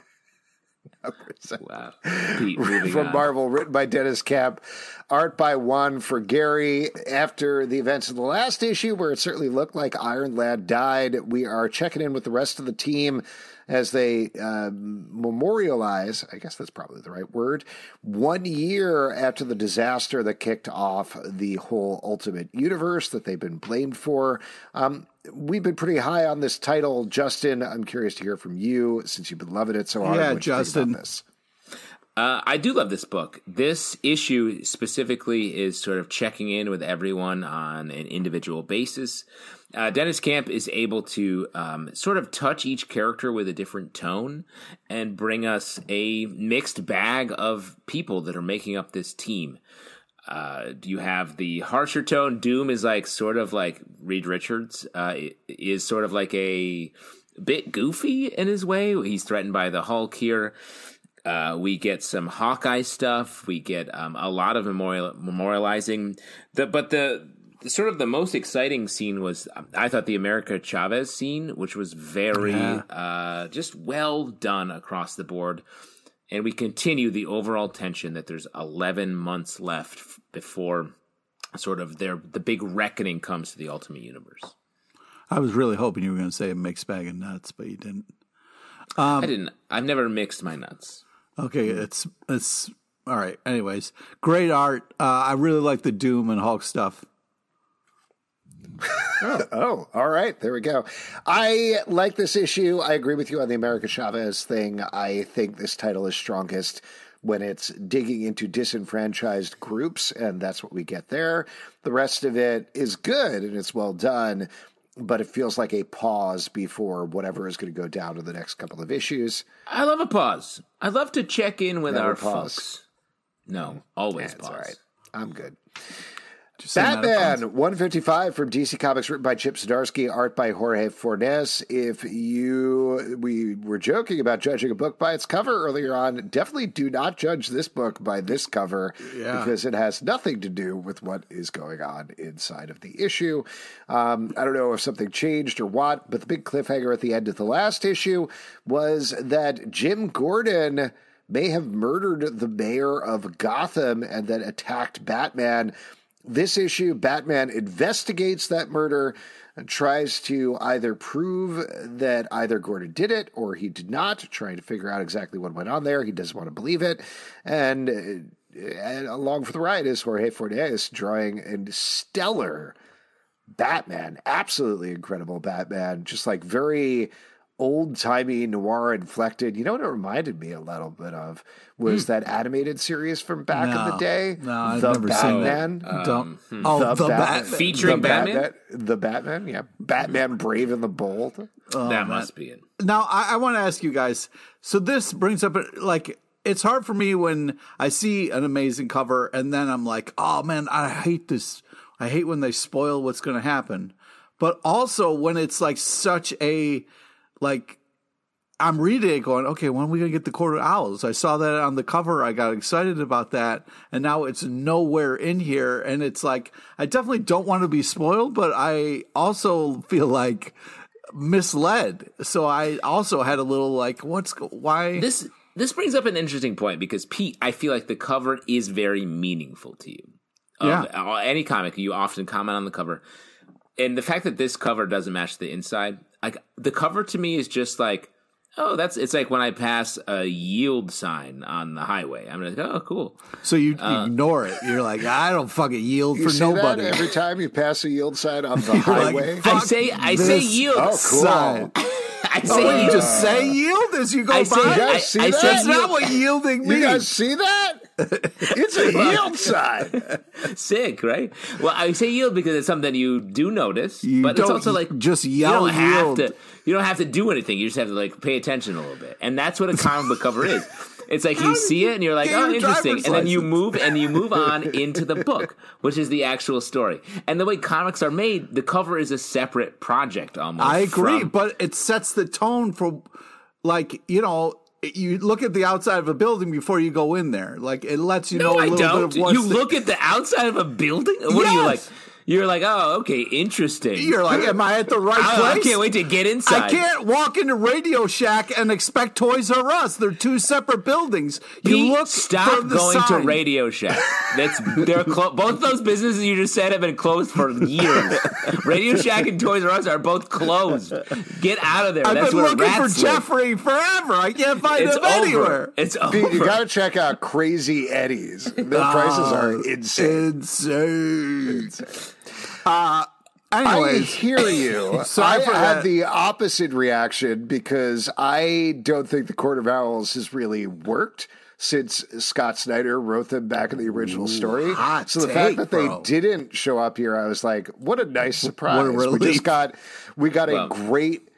Wow, Pete, moving from on. Marvel, written by Dennis Camp, art by Juan Frigeri. After the events of the last issue, where it certainly looked like Iron Lad died, we are checking in with the rest of the team as they uh, memorialize, I guess that's probably the right word, one year after the disaster that kicked off the whole Ultimate Universe that they've been blamed for. Um, we've been pretty high on this title. Justin, I'm curious to hear from you, since you've been loving it so hard. Yeah, What you think Justin. about this? Uh, I do love this book. This issue specifically is sort of checking in with everyone on an individual basis. Uh, Dennis Camp is able to um, sort of touch each character with a different tone and bring us a mixed bag of people that are making up this team. Uh, you have the harsher tone. Doom is like sort of like Reed Richards, uh, is sort of like a bit goofy in his way. He's threatened by the Hulk here. Uh, we get some Hawkeye stuff. We get um, a lot of memorial, memorializing. The, but the, the sort of the most exciting scene was, I thought, the America Chavez scene, which was very Yeah. uh, just well done across the board. And we continue the overall tension that there's eleven months left f- before sort of their the big reckoning comes to the Ultimate Universe. I was really hoping you were going to say a mixed bag of nuts, but you didn't. I didn't. I've never mixed my nuts. Okay, it's it's all right. Anyways, great art. Uh, I really like the Doom and Hulk stuff. oh. oh, all right. There we go. I like this issue. I agree with you on the America Chavez thing. I think this title is strongest when it's digging into disenfranchised groups, and that's what we get there. The rest of it is good, and it's well done, but it feels like a pause before whatever is going to go down in the next couple of issues. I love a pause. I love to check in with Never our pause. folks. No, always Yeah, pause. all right. I'm good. Batman one fifty-five from D C Comics, written by Chip Zdarsky, art by Jorge Fornes. If you, we were joking about judging a book by its cover earlier on, definitely do not judge this book by this cover yeah. because it has nothing to do with what is going on inside of the issue. Um, I don't know if something changed or what, but the big cliffhanger at the end of the last issue was that Jim Gordon may have murdered the mayor of Gotham and then attacked Batman. This issue, Batman investigates that murder and tries to either prove that either Gordon did it or he did not, trying to figure out exactly what went on there. He doesn't want to believe it. And, and along for the ride is Jorge Fornes drawing a stellar Batman, absolutely incredible Batman, just like very old-timey noir inflected. You know what it reminded me a little bit of was mm. that animated series from back no, in the day, no, I've The never Batman. seen that. Um, hmm. oh, the, the Bat- Batman featuring the Batman? Batman, the Batman, yeah, Batman Brave and the Bold. Oh, that man. must be it. Now, I, I want to ask you guys. So this brings up like it's hard for me when I see an amazing cover and then I'm like, oh man, I hate this. I hate when they spoil what's going to happen. But also when it's like such a like. I'm reading it going, okay, when are we going to get the Court of Owls? I saw that on the cover. I got excited about that. And now it's nowhere in here. And it's like, I definitely don't want to be spoiled, but I also feel like misled. So I also had a little like, what's, why? This, this brings up an interesting point because, Pete, I feel like the cover is very meaningful to you. Yeah. Um, any comic, you often comment on the cover. And the fact that this cover doesn't match the inside, like the cover to me is just like, oh, that's it's like when I pass a yield sign on the highway. I'm like, oh, cool. So you uh, ignore it. You're like, I don't fucking yield You for see nobody. that every time you pass a yield sign on the You're highway? like, I fuck say I say this yield. Oh, cool. sign. I say Oh, you yield. just say yield as you go I by. say- You I- guys see I that? say That's not what yielding means. You guys see that? It's a yield sign. Sick, right? Well, I say yield because it's something you do notice, You but it's don't also like just you yell don't have yield. to. You don't have to do anything. You just have to like pay attention a little bit, and that's what a comic book cover is. It's like you see it and you're like, get oh, your interesting, driver's and then you license. move and you move on into the book, which is the actual story. And the way comics are made, the cover is a separate project almost. I agree, from- but it sets the tone for, like, you know, you look at the outside of a building before you go in there. Like, it lets you no, know a I little don't. bit of what's You look at the outside of a building. What are you like? Yes. You're like, oh, okay, interesting. You're like, am I at the right I, I place? can't wait to get inside. I can't walk into Radio Shack and expect Toys R Us. They're two separate buildings. You Pete, look stop for the going sign. to Radio Shack. That's they're clo- both those businesses you just said have been closed for years. Radio Shack and Toys R Us are both closed. Get out of there. I've That's been where looking for rats live. Jeffrey forever. I can't find It's him over. anywhere. It's over. Pete, you got to check out Crazy Eddie's. Their prices are insane. Insane. Insane. Uh, I anyways, hear you. Sorry I for had that. the opposite reaction because I don't think the Court of Owls has really worked since Scott Snyder wrote them back in the original story. hot So the take, fact that bro. they didn't show up here, I was like, what a nice surprise. What a we relief. just got we got Well. a great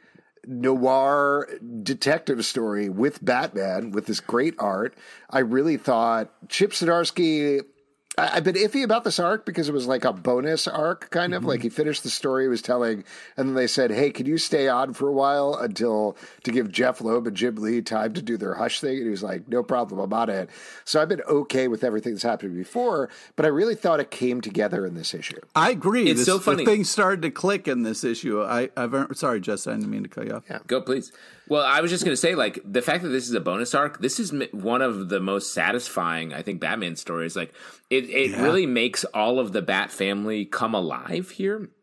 noir detective story with Batman with this great art. I really thought Chip Zdarsky, I- I've been iffy about this arc because it was like a bonus arc, kind of. Mm-hmm. Like he finished the story he was telling, and then they said, hey, can you stay on for a while until to give Jeff Loeb and Jim Lee time to do their Hush thing? And he was like, no problem, I'm on it. So I've been okay with everything that's happened before, but I really thought it came together in this issue. I agree. It's This, so funny. The thing started to click in this issue. I, I've sorry, Jess, I didn't mean to cut you off. Yeah. Go, please. Well, I was just going to say, like, the fact that this is a bonus arc, this is m- one of the most satisfying, I think, Batman stories. Like, it, it Yeah. really makes all of the Bat family come alive here.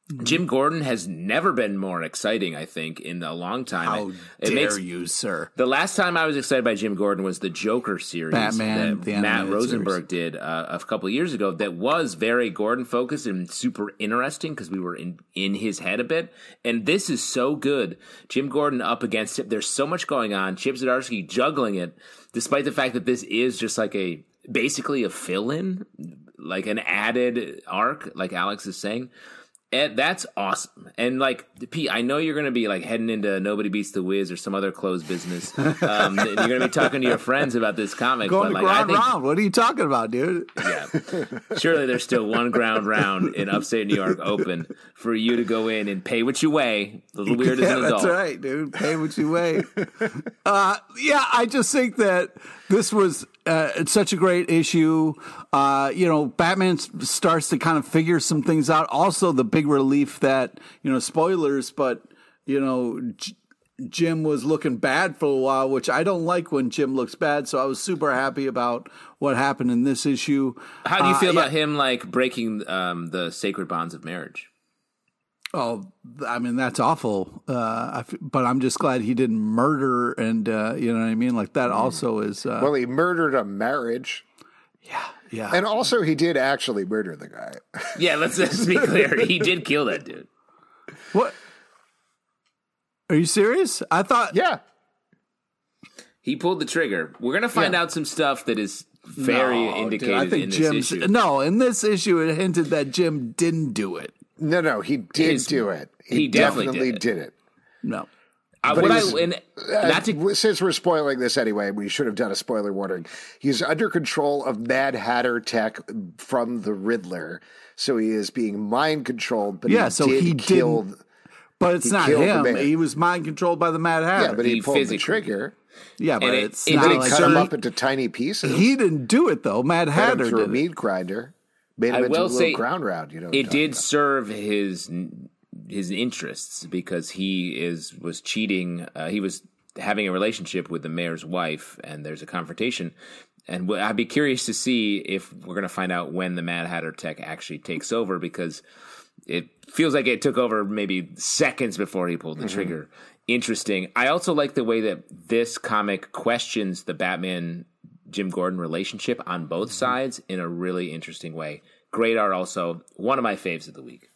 Jim Gordon has never been more exciting, I think, in a long time. How it, it dare makes, you, sir? The last time I was excited by Jim Gordon was the Joker series Batman, that Matt Rosenberg series. did uh, a couple of years ago that was very Gordon-focused and super interesting because we were in, in his head a bit. And this is so good. Jim Gordon up against it. There's so much going on. Chip Zdarsky juggling it, despite the fact that this is just like a basically a fill-in, like an added arc, like Alex is saying. And that's awesome. And like, Pete, I know you're going to be like heading into Nobody Beats the Wiz or some other closed business. Um, and you're going to be talking to your friends about this comic. Going but to like, ground I think, round. What are you talking about, dude? Yeah. Surely there's still one ground round in upstate New York open for you to go in and pay what you weigh. A little weird yeah, as an adult. That's right, dude. Pay what you weigh. uh, yeah, I just think that this was uh, it's such a great issue. Uh, you know, Batman starts to kind of figure some things out. Also, the big relief that, you know, spoilers, but, you know, J- Jim was looking bad for a while, which I don't like when Jim looks bad. So I was super happy about what happened in this issue. How do you feel uh, about yeah. him like breaking um, the sacred bonds of marriage? Oh, I mean, that's awful. Uh, I f- but I'm just glad he didn't murder. And, uh, you know what I mean? Like that also is. Uh, Well, he murdered a marriage. yeah. Yeah. And also, he did actually murder the guy. Yeah, let's, let's be clear. He did kill that dude. What? Are you serious? I thought. Yeah. He pulled the trigger. We're going to find Yeah. out some stuff that is very No, dude, indicated I think in this Jim's, issue. No, in this issue, it hinted that Jim didn't do it. No, no, he did His- do it. He, he definitely definitely, did did it. it. No. Uh, But what I, he's- and, Uh, not to since we're spoiling this anyway, we should have done a spoiler warning. He's under control of Mad Hatter tech from the Riddler, so he is being mind controlled. But Yeah, he so did he kill. didn't- But it's He not killed the him. man. He was mind controlled by the Mad Hatter. Yeah, but he, He pulled the physically- trigger. yeah, but and it- it's it not Then he like cut him he, up into tiny pieces. he didn't do it though. Mad Fed him Hatter through a did it. meat grinder. Made him I into a will little say ground round. You know, what I'm it talking did about. serve his his interests because he is was cheating. Uh, he was having a relationship with the mayor's wife, and there's a confrontation. And w- I'd be curious to see if we're going to find out when the Mad Hatter tech actually takes over, because it feels like it took over maybe seconds before he pulled the mm-hmm. trigger. Interesting. I also like the way that this comic questions the Batman Jim Gordon relationship on both sides in a really interesting way. Great art also. One of my faves of the week.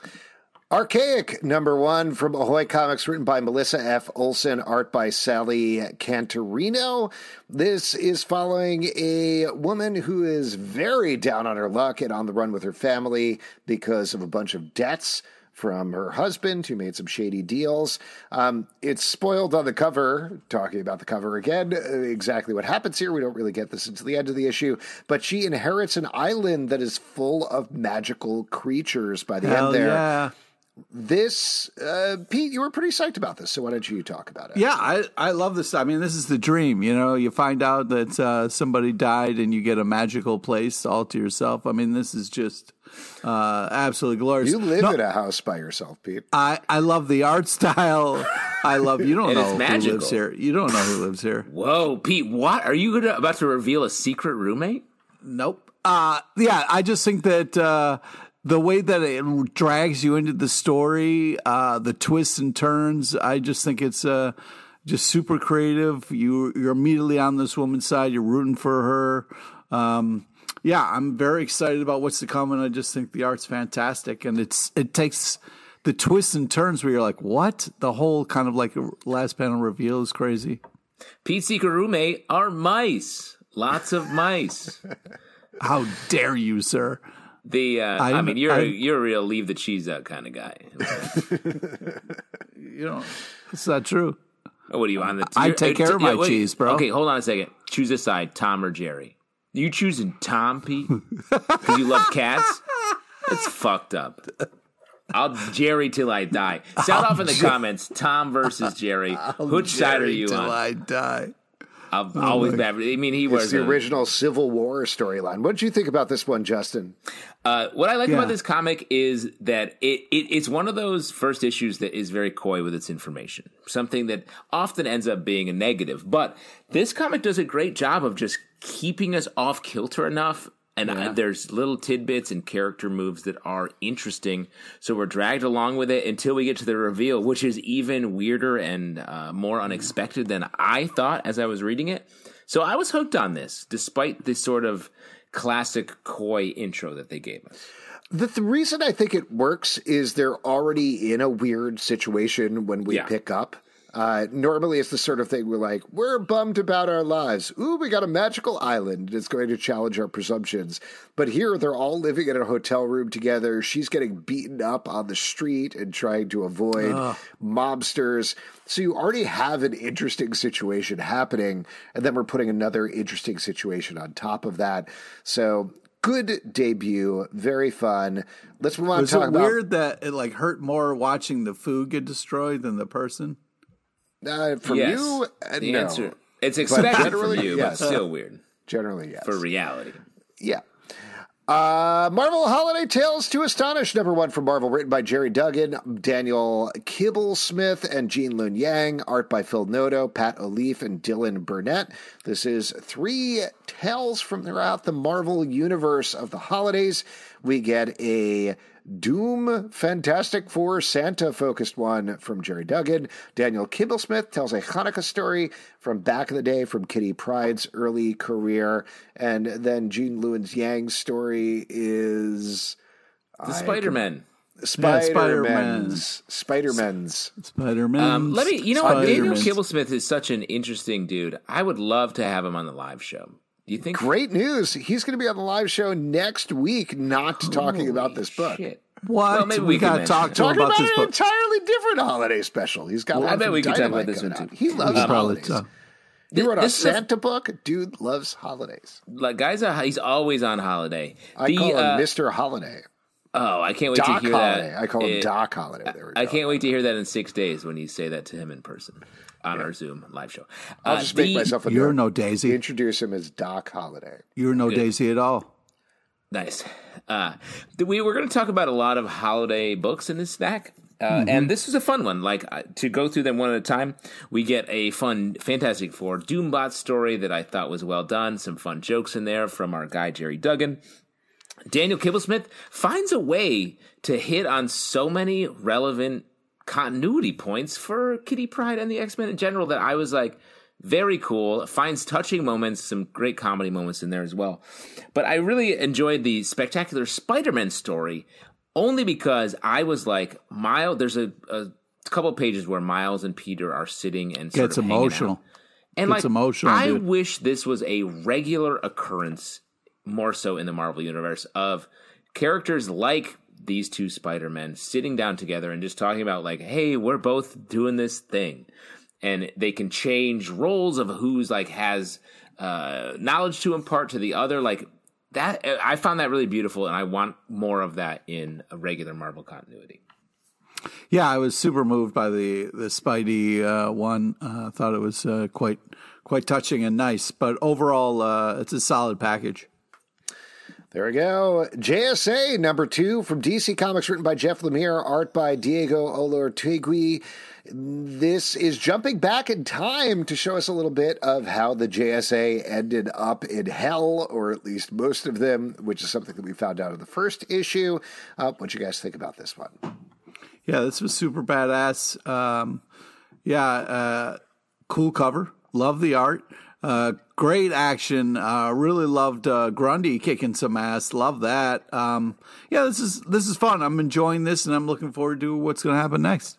Archaic, number one from Ahoy Comics, written by Melissa F. Olson, art by Sally Cantorino. This is following a woman who is very down on her luck and on the run with her family because of a bunch of debts from her husband, who made some shady deals. Um, it's spoiled on the cover, talking about the cover again, uh, exactly what happens here. We don't really get this until the end of the issue, but she inherits an island that is full of magical creatures by the Hell end there. Yeah. This, uh, Pete, you were pretty psyched about this, so why don't you talk about it? Yeah, I, I love this. I mean, this is the dream. You know, you find out that uh, somebody died and you get a magical place all to yourself. I mean, this is just uh, absolutely glorious. You live No, in a house by yourself, Pete. I, I love the art style. I love, you don't And know it's who magical. lives here. You don't know who lives here. Whoa, Pete, what? Are you gonna, about to reveal a secret roommate? Nope. Uh, yeah, I just think that uh, the way that it drags you into the story, uh, the twists and turns, I just think it's uh, just super creative. You, you're immediately on this woman's side. You're rooting for her. Um, yeah, I'm very excited about what's to come, and I just think the art's fantastic. And it's it takes the twists and turns where you're like, what? The whole kind of like last panel reveal is crazy. Pete's secret roommate are mice. Lots of mice. How dare you, sir? The uh, I, I mean, you're I, a, you're a real leave the cheese out kind of guy. You know, it's not true. Oh, what are you on the? I take care of my wait, cheese, bro. Okay, hold on a second. Choose a side, Tom or Jerry. You choosing Tom, Pete? Because you love cats? It's fucked up. I'll Jerry till I die. Sound off in the comments. Tom versus Jerry. Which side are you till on? I die. I'll always bad. I mean, he It's wears the a- original Civil War storyline. What did you think about this one, Justin? Uh, what I like Yeah. about this comic is that it, it it's one of those first issues that is very coy with its information, something that often ends up being a negative. But this comic does a great job of just keeping us off kilter enough And Yeah. I, there's little tidbits and character moves that are interesting. So we're dragged along with it until we get to the reveal, which is even weirder and uh, more unexpected than I thought as I was reading it. So I was hooked on this, despite the sort of classic coy intro that they gave us. The th- reason I think it works is they're already in a weird situation when we Yeah. pick up. Uh, normally, it's the sort of thing we're like, we're bummed about our lives. Ooh, we got a magical island. It's going to challenge our presumptions. But here, they're all living in a hotel room together. She's getting beaten up on the street and trying to avoid Ugh. mobsters. So you already have an interesting situation happening. And then we're putting another interesting situation on top of that. So good debut. Very fun. Let's move on Was to talk it about... weird that it like hurt more watching the food get destroyed than the person? Uh, from Yes. you, uh, The no. answer, it's expected from generally, you, yes. but still weird Generally, yes. for reality. Yeah. Uh, Marvel Holiday Tales to Astonish, number one from Marvel, written by Jerry Duggan, Daniel Kibblesmith, and Jean Lun Yang, art by Phil Noto, Pat O'Leaf, and Dylan Burnett. This is three tales from throughout the Marvel universe of the holidays. We get a Doom Fantastic Four Santa-focused one from Jerry Duggan. Daniel Kibblesmith tells a Hanukkah story from back in the day from Kitty Pryde's early career. And then Jean Lun Yang's story is... The Spider-Man. Spider-Man's. Spider-Man's. Spider-Man. Um, let me, you know what? Daniel Spider-Man. Kibblesmith is such an interesting dude. I would love to have him on the live show. Do you think? Great news. He's going to be on the live show next week, not talking about this book. Shit. What? Well, maybe we, we can got to mention talk it. to him Talking about about this an book. entirely different holiday special. He's got. Well, one I bet from we can talk Dynamite about this coming one, out. too. He loves We should probably holidays. talk. He wrote a This is a- Santa book. Dude loves holidays. Like, guys, uh, he's always on holiday. I The, call him uh, Mister Holiday. Oh, I can't wait Doc to hear Holiday. that. I call him Uh, Doc Holiday. There we go. I can't wait to hear that in six days when you say that to him in person on our Zoom live show. I'll Uh, just the- make myself a You're note. no Daisy. Introduce him as Doc Holiday. You're no Daisy at all. Nice. Uh, th- we were going to talk about a lot of holiday books in this snack. Uh, Mm-hmm. And this was a fun one. Like uh, to go through them one at a time, we get a fun Fantastic Four Doombot story that I thought was well done. Some fun jokes in there from our guy, Jerry Duggan. Daniel Kibblesmith finds a way to hit on so many relevant continuity points for Kitty Pryde and the X-Men in general that I was like, very cool. Finds touching moments, some great comedy moments in there as well. But I really enjoyed the Spectacular Spider-Man story only because I was like, Miles, there's a, a couple of pages where Miles and Peter are sitting and sort Gets of hanging emotional. out. And Gets like, emotional, I dude. wish this was a regular occurrence, more so in the Marvel Universe, of characters like these two Spider-Men sitting down together and just talking about like, hey, we're both doing this thing. And they can change roles of who's like has uh, knowledge to impart to the other. Like that, I found that really beautiful, and I want more of that in a regular Marvel continuity. Yeah, I was super moved by the the Spidey uh, one. I uh, thought it was uh, quite quite touching and nice. But overall, uh, it's a solid package. There we go. J S A number two from D C Comics, written by Jeff Lemire, art by Diego Olortegui. This is jumping back in time to show us a little bit of how the J S A ended up in hell, or at least most of them, which is something that we found out in the first issue. Uh, what do you guys think about this one? Yeah, this was super badass. Um, yeah, uh, cool cover. Love the art. Uh, great action. Uh, really loved uh, Grundy kicking some ass. Love that. Um, yeah, this is this is fun. I'm enjoying this, and I'm looking forward to what's going to happen next.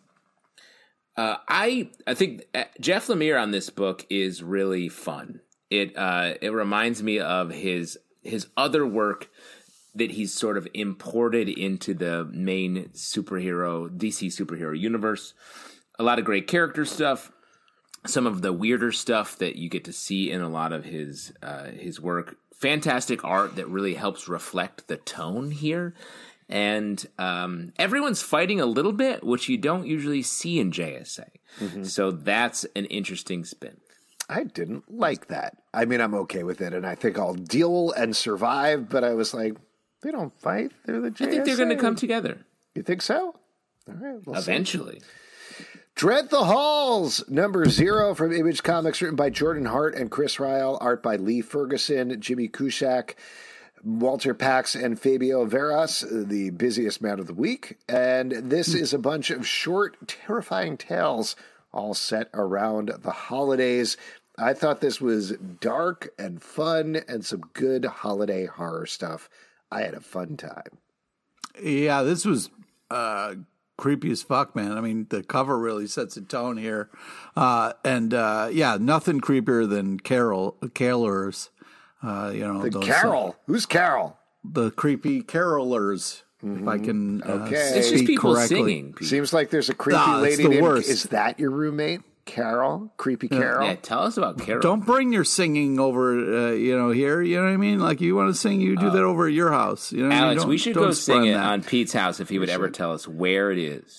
Uh, I I think Jeff Lemire on this book is really fun. It uh, it reminds me of his his other work that he's sort of imported into the main superhero D C superhero universe. A lot of great character stuff. Some of the weirder stuff that you get to see in a lot of his uh, his work. Fantastic art that really helps reflect the tone here. And um, everyone's fighting a little bit, which you don't usually see in J S A. Mm-hmm. So that's an interesting spin. I didn't like that. I mean, I'm okay with it, and I think I'll deal and survive, but I was like, they don't fight. They're the J S A. I think they're going to come together. You think so? All right. We'll Eventually. See. Dread the Halls, number zero from Image Comics, written by Jordan Hart and Chris Ryall, art by Lee Ferguson, Jimmy Kushak. Walter Pax and Fabio Veras, the busiest man of the week. And this is a bunch of short, terrifying tales all set around the holidays. I thought this was dark and fun and some good holiday horror stuff. I had a fun time. Yeah, this was uh, creepy as fuck, man. I mean, the cover really sets a tone here. Uh, and uh, yeah, nothing creepier than Carol, carolers. Uh, you know, The those, Carol. uh, Who's Carol? the creepy carolers, if I can uh, Okay. It's just speak people correctly. singing. Pete. Seems like there's a creepy Ah, it's lady the named... worst. Is that your roommate? Carol? Creepy Carol? Yeah, tell us about Carol. Don't bring your singing over, uh, you know, here. You know what I mean? Like, you want to sing, you do that over at your house. You know, what I mean? Alex, Don't- we should don't go spread sing it that. on Pete's house if he would ever tell us where it is.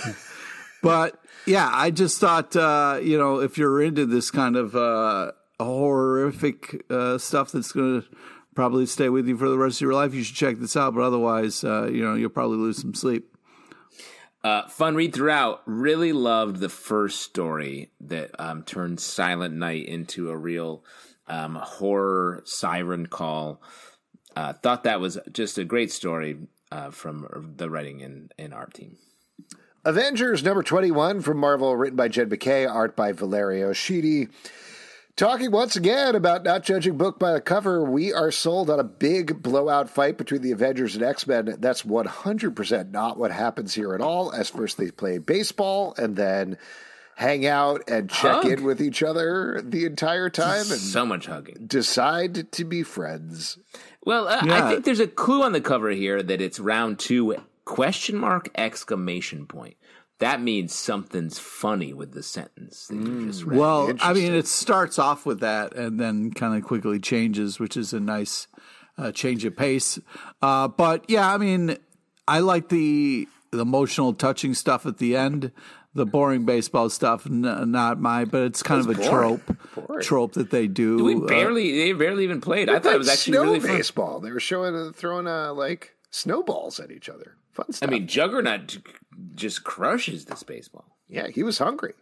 But yeah, I just thought, uh, you know, if you're into this kind of uh, horrific uh, stuff that's going to probably stay with you for the rest of your life, you should check this out. But otherwise, uh, you know, you'll probably lose some sleep. Uh, fun read throughout. Really loved the first story that um, turned Silent Night into a real um, horror siren call. Uh, thought that was just a great story uh, from the writing and, and art team. Avengers number twenty-one from Marvel, written by Jed MacKay, art by Valerio Schiti. Talking once again about not judging book by the cover, we are sold on a big blowout fight between the Avengers and X-Men. That's one hundred percent not what happens here at all, as first they play baseball and then hang out and check Hug. in with each other the entire time and So much hugging. decide to be friends. Well, uh, Yeah. I think there's a clue on the cover here that it's round two, question mark, exclamation point. That means something's funny with the sentence that you just read. Well, I mean, Interesting. it starts off with that and then kind of quickly changes, which is a nice uh, change of pace. Uh, but yeah, I mean, I like the, the emotional, touching stuff at the end. The boring baseball stuff, n- not my, but it's kind That's of a boring. trope, Boring. trope that they do. we uh, barely, they barely even played. I thought it was actually snow really fun. baseball. They were showing uh, throwing uh, like snowballs at each other. Fun I stuff. mean, Juggernaut j- just crushes this baseball. yeah, he was hungry.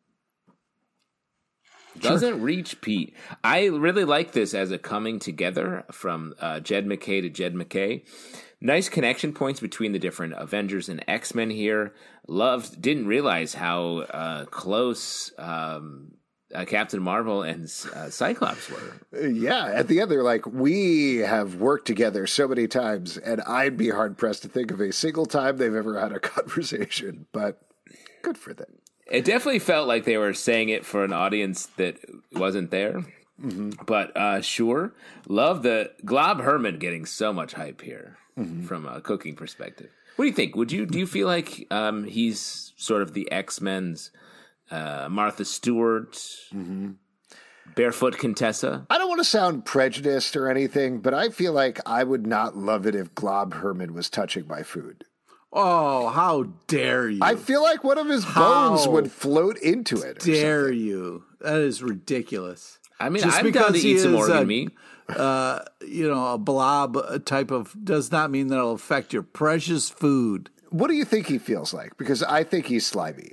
Doesn't reach Pete. I really like this as a coming together from uh, Jed MacKay to Jed MacKay. Nice connection points between the different Avengers and X-Men here. Loved, didn't realize how uh, close um, uh, Captain Marvel and uh, Cyclops were. Yeah, at the end they're like, we have worked together so many times, and I'd be hard pressed to think of a single time they've ever had a conversation. But good for them. It definitely felt like they were saying it for an audience that wasn't there. Mm-hmm. But uh, sure, love the Glob Herman getting so much hype here mm-hmm. from a cooking perspective. What do you think? Would you do you feel like um, he's sort of the X-Men's uh, Martha Stewart, mm-hmm. Barefoot Contessa? I don't want to sound prejudiced or anything, but I feel like I would not love it if Glob Herman was touching my food. Oh, how dare you! I feel like one of his How bones would float into it. or dare something. you? That is ridiculous. I mean, Just I'm down to because he eat some is organ a- meat. Uh, you know, a blob type of does not mean that it'll affect your precious food. What do you think he feels like? Because I think he's slimy.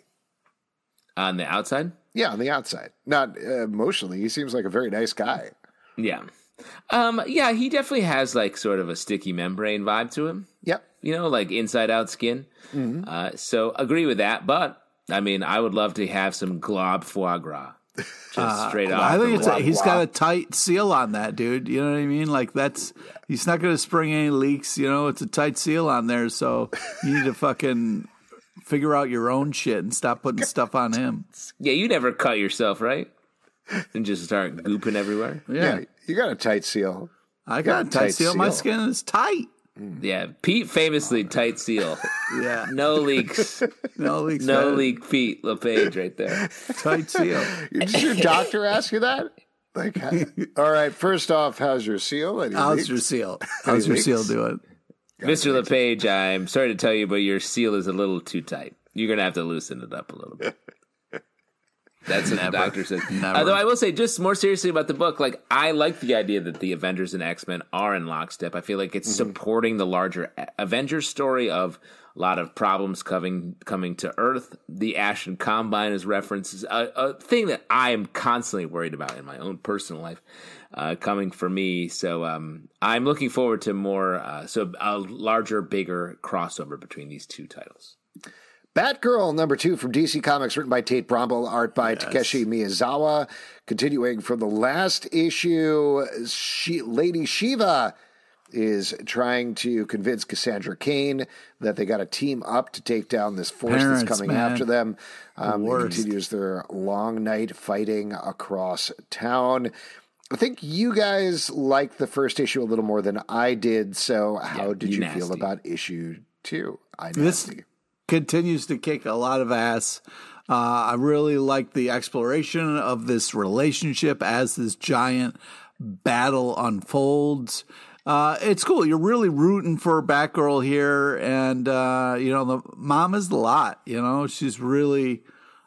On the outside? Yeah, on the outside. Not uh, emotionally. He seems like a very nice guy. Yeah. Um, yeah, he definitely has like sort of a sticky membrane vibe to him. Yep. You know, like inside out skin. Mm-hmm. Uh, so agree with that. But I mean, I would love to have some glob foie gras. Just straight off. I think the it's a, wall. he's got a tight seal on that, dude. You know what I mean? Like that's he's not going to spring any leaks. You know, it's a tight seal on there, so you need to fucking figure out your own shit and stop putting stuff on him. Yeah, you never cut yourself, right? And just start gooping everywhere. Yeah, Yeah, you got a tight seal. I got a tight, tight seal. My seal. skin is tight. Yeah, Pete famously tight seal. Yeah, No leaks. no leaks. No man. leak Pete LePage right there. Tight seal. Did your doctor ask you that? Like, how- all right, first off, how's your seal? Any How's leaks? your seal? How's your leaks? seal doing? Mister LePage, I'm sorry to tell you, but your seal is a little too tight. You're going to have to loosen it up a little bit. That's what Never. the doctor says. Never. Although I will say, just more seriously about the book, like I like the idea that the Avengers and X-Men are in lockstep. I feel like it's mm-hmm. supporting the larger Avengers story of a lot of problems coming coming to Earth. The Ashen Combine is references, a, a thing that I am constantly worried about in my own personal life, uh, coming for me. So um, I'm looking forward to more, uh, so a larger, bigger crossover between these two titles. Batgirl number two from D C Comics, written by Tate Brombal, art by yes. Takeshi Miyazawa. Continuing from the last issue, she, Lady Shiva is trying to convince Cassandra Cain that they got to team up to take down this force Parents, that's coming man. after them. Um, the it continues their long night fighting across town. I think you guys liked the first issue a little more than I did. So how yeah, did you nasty. feel about issue two? I nasty. This continues to kick a lot of ass. Uh, I really like the exploration of this relationship as this giant battle unfolds. Uh, it's cool. You're really rooting for Batgirl here. And, uh, you know, the mom is the lot, you know, she's really,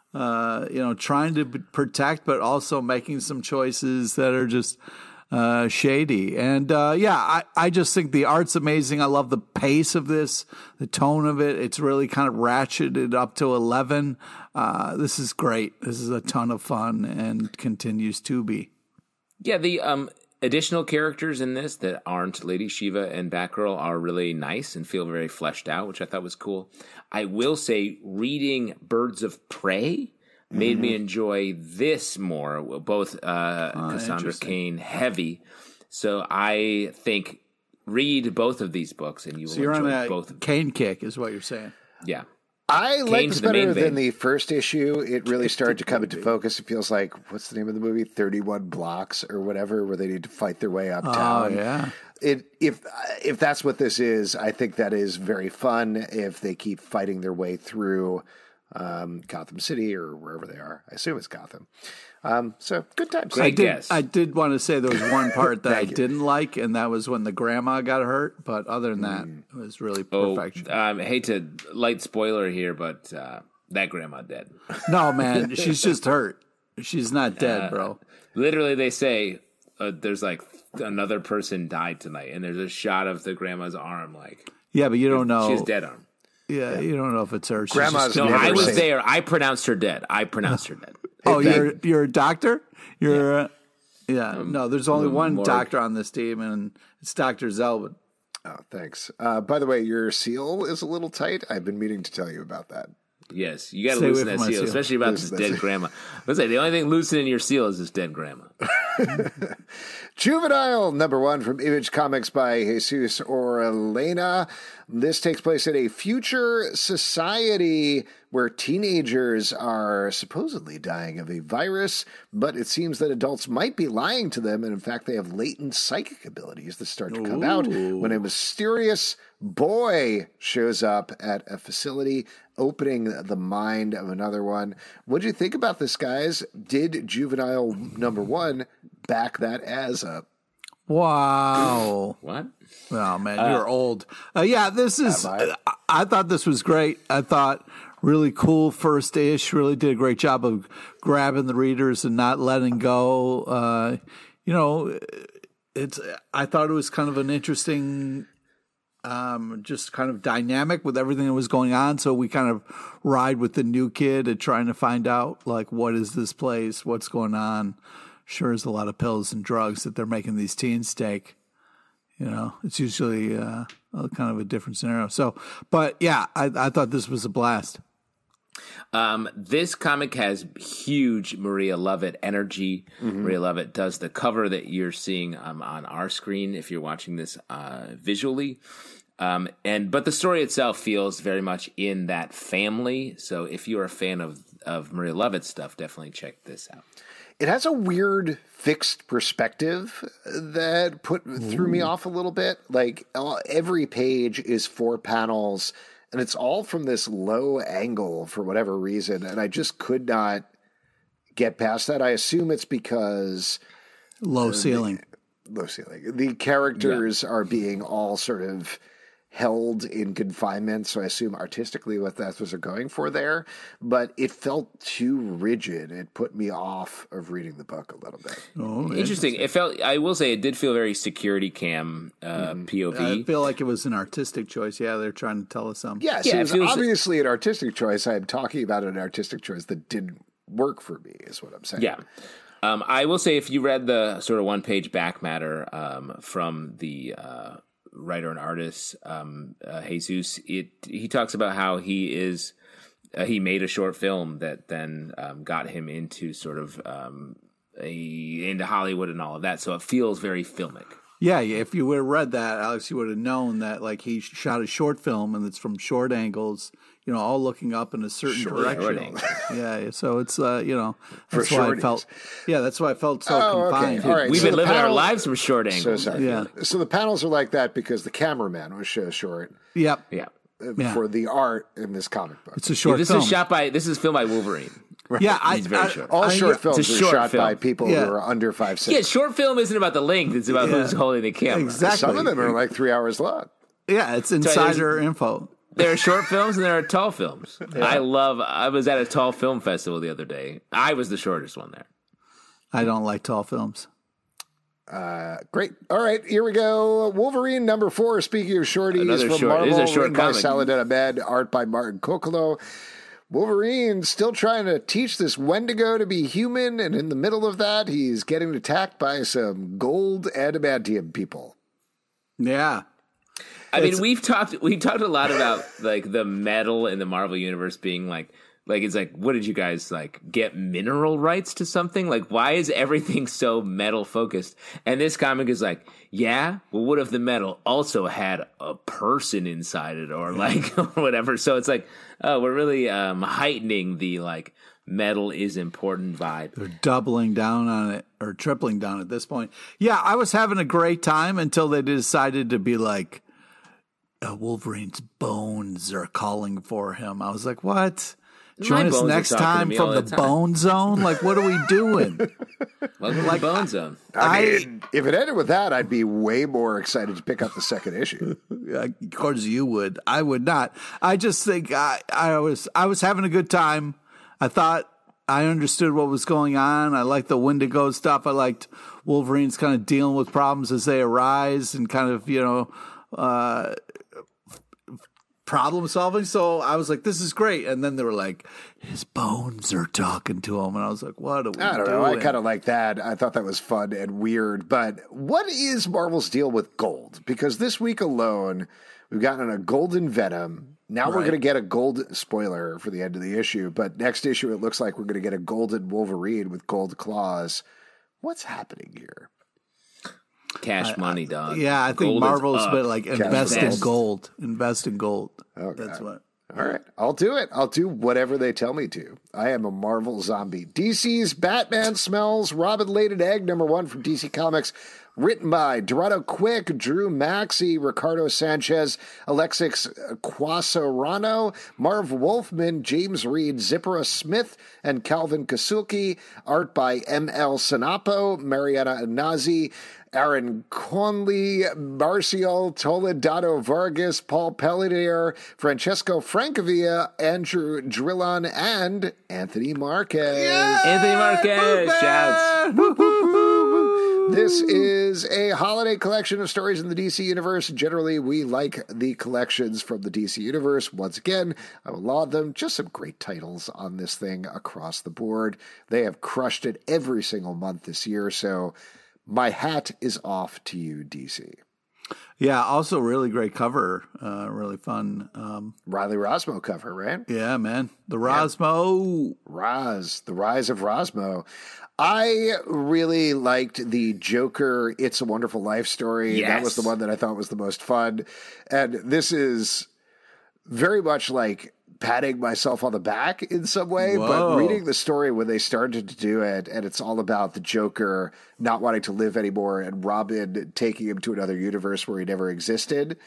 uh, you know, trying to protect, but also making some choices that are just uh, shady. And, uh, yeah, I, I just think the art's amazing. I love the pace of this, the tone of it. It's really kind of ratcheted up to eleven. Uh, this is great. This is a ton of fun and continues to be. Yeah, the, um, additional characters in this that aren't Lady Shiva and Batgirl are really nice and feel very fleshed out, which I thought was cool. I will say reading Birds of Prey made mm-hmm. me enjoy this more, both uh, oh, Cassandra Cain heavy. So I think read both of these books and you will so you're enjoy on a both of them. Cain kick is what you're saying. Yeah. I like this better than the first issue. It really started to come into be. focus. It feels like, what's the name of the movie? thirty-one Blocks or whatever, where they need to fight their way uptown. Oh, yeah. It, if, if that's what this is, I think that is very fun if they keep fighting their way through um, Gotham City or wherever they are. I assume it's Gotham. Um, so good times. Great I did, guess. I did want to say there was one part that I you. didn't like, and that was when the grandma got hurt. But other than that, mm. it was really perfection. Oh, um, I hate to light spoiler here, but uh, that grandma dead. No, man, she's just hurt. She's not dead, uh, bro. Literally, they say uh, there's like another person died tonight, and there's a shot of the grandma's arm. Like, yeah, but you don't know. She has dead arm. Yeah, yeah, you don't know if it's her. She's Grandma's just, no, I was safe. there. I pronounced her dead. I pronounced her dead. Oh, you're you're a doctor? You're yeah. Uh, yeah. Um, no, there's only one more. doctor on this team, and it's Doctor Zelvin. Oh, thanks. Uh, by the way, your seal is a little tight. I've been meaning to tell you about that. Yes, you got to Stay loosen away that from my seal, seal. especially about Loosen this that dead seal. grandma. Let's say the only thing loosening your seal is this dead grandma. Juvenile, number one from Image Comics by Jesus Orellana. This takes place in a future society where teenagers are supposedly dying of a virus, but it seems that adults might be lying to them, and in fact they have latent psychic abilities that start to come Ooh. out when a mysterious boy shows up at a facility, opening the mind of another one. What do you think about this, guys? Did Juvenile number one back that as up? Wow. What? Oh, man, Uh, you're old. Uh, yeah, this is, Am I? I thought this was great. I thought really cool first ish, really did a great job of grabbing the readers and not letting go. Uh, you know, it's, I thought it was kind of an interesting, um, just kind of dynamic with everything that was going on. So we kind of ride with the new kid and trying to find out, like, what is this place? What's going on? Sure is a lot of pills and drugs that they're making these teens take. You know, it's usually uh, a kind of a different scenario. So, but yeah, I, I thought this was a blast. Um, this comic has huge Maria Lovett energy. Mm-hmm. Maria Lovett does the cover that you're seeing um, on our screen if you're watching this uh, visually. Um, and but the story itself feels very much in that family. So if you're a fan of, of Maria Lovett's stuff, definitely check this out. It has a weird fixed perspective that put threw me off a little bit. Like uh, every page is four panels, and it's all from this low angle for whatever reason, and I just could not get past that. I assume it's because Low ceiling. The, low ceiling. The characters yeah. are being all sort of held in confinement, so I assume artistically what that's what they're going for there, but it felt too rigid. It put me off of reading the book a little bit. Oh, interesting. interesting. It felt, I will say, it did feel very security cam uh, mm-hmm. P O V. I feel like it was an artistic choice. Yeah, they're trying to tell us something. Yes, yeah, it was it obviously an artistic choice. I'm talking about an artistic choice that didn't work for me, is what I'm saying. Yeah. Um, I will say, if you read the sort of one-page back matter um, from the uh, writer and artist um, uh, Jesus, it he talks about how he is uh, he made a short film that then um, got him into sort of um, a, into Hollywood and all of that. So it feels very filmic. Yeah, if you would have read that, Alex, you would have known that like he shot a short film and it's from short angles, you know, all looking up in a certain short direction. Yeah, so it's uh, you know, that's For why shorties. I felt. Yeah, that's why I felt so oh, confined. Okay. All right. We've so been living panel, our lives from short angles. So sorry. Yeah. So the panels are like that because the cameraman was so short. Yep. Yeah. uh, Yeah. For the art in this comic book. It's a short Yeah, this film. is shot by this is filmed by Wolverine. Yeah, I, He's very I, short. All I, short yeah, films it's a are short shot film. by people Yeah. who are under five six. Yeah, short film isn't about the length; it's about Yeah. who's holding the camera. Exactly. Some of them are like three hours long. Yeah, it's there's- insider info. There are short films and there are tall films. I love. I was at a tall film festival the other day. I was the shortest one there. I don't like tall films. Uh, great. All right, here we go. Wolverine number four. Speaking of shorties Another from short- Marvel, it is a short written by comic. Saladin Ahmed, art by Martin Kokolo. Wolverine still trying to teach this Wendigo to be human, and in the middle of that, he's getting attacked by some gold adamantium people. Yeah. I It's- mean, we've talked we talked a lot about like the metal in the Marvel universe being like like it's like, what did you guys like get mineral rights to something? Like, why is everything so metal focused? And this comic is like, yeah, well, what if the metal also had a person inside it or like or whatever? So it's like, oh, we're really um, heightening the like metal is important vibe. They're doubling down on it or tripling down at this point. Yeah, I was having a great time until they decided to be like, uh, Wolverine's bones are calling for him. I was like, what? Join My us bones are next talking to time me from all the, the time. Bone Zone? Like, what are we doing? Welcome to the Bone Zone. I mean, if it ended with that, I'd be way more excited to pick up the second issue. Of course you would. I would not. I just think I, I was I was having a good time. I thought I understood what was going on. I liked the Wendigo stuff. I liked Wolverine's kind of dealing with problems as they arise and kind of, you know, uh, problem solving. So I was like, this is great. And then they were like, his bones are talking to him. And I was like, what are we I don't doing? know. I kind of like that. I thought that was fun and weird. But what is Marvel's deal with gold? Because this week alone, we've gotten a golden Venom. Now we're Right. going to get a gold spoiler for the end of the issue. But next issue, it looks like we're going to get a golden Wolverine with gold claws. What's happening here? Cash money, dog. Yeah, I think Gold is Marvel's up. been like invest in Best. gold. Invest in gold. Okay. That's what. All right. I'll do it. I'll do whatever they tell me to. I am a Marvel zombie. D C's Batman Smells Robin Laid an Egg, number one from D C Comics. Written by Dorado Quick, Drew Maxey, Ricardo Sanchez, Alexis Quasarano, Marv Wolfman, James Reed, Zippera Smith, and Calvin Kasulki. Art by M L Sanapo, Mariana Anazi, Aaron Conley, Marcial Toledano Vargas, Paul Pelletier, Francesco Francavilla, Andrew Drillon, and Anthony Marquez. Anthony Marquez, shouts. This is a holiday collection of stories in the D C universe. Generally, we like the collections from the D C universe. Once again, I will laud them. Just some great titles on this thing across the board. They have crushed it every single month this year, so my hat is off to you, D C. Yeah, also really great cover. Uh, really fun. Um, Riley Rosmo cover, right? yeah, man. The Rosmo. Roz, the rise of Rosmo. I really liked the Joker It's a Wonderful Life story. Yes. That was the one that I thought was the most fun. And this is very much like patting myself on the back in some way, Whoa. but reading the story when they started to do it, and it's all about the Joker not wanting to live anymore and Robin taking him to another universe where he never existed.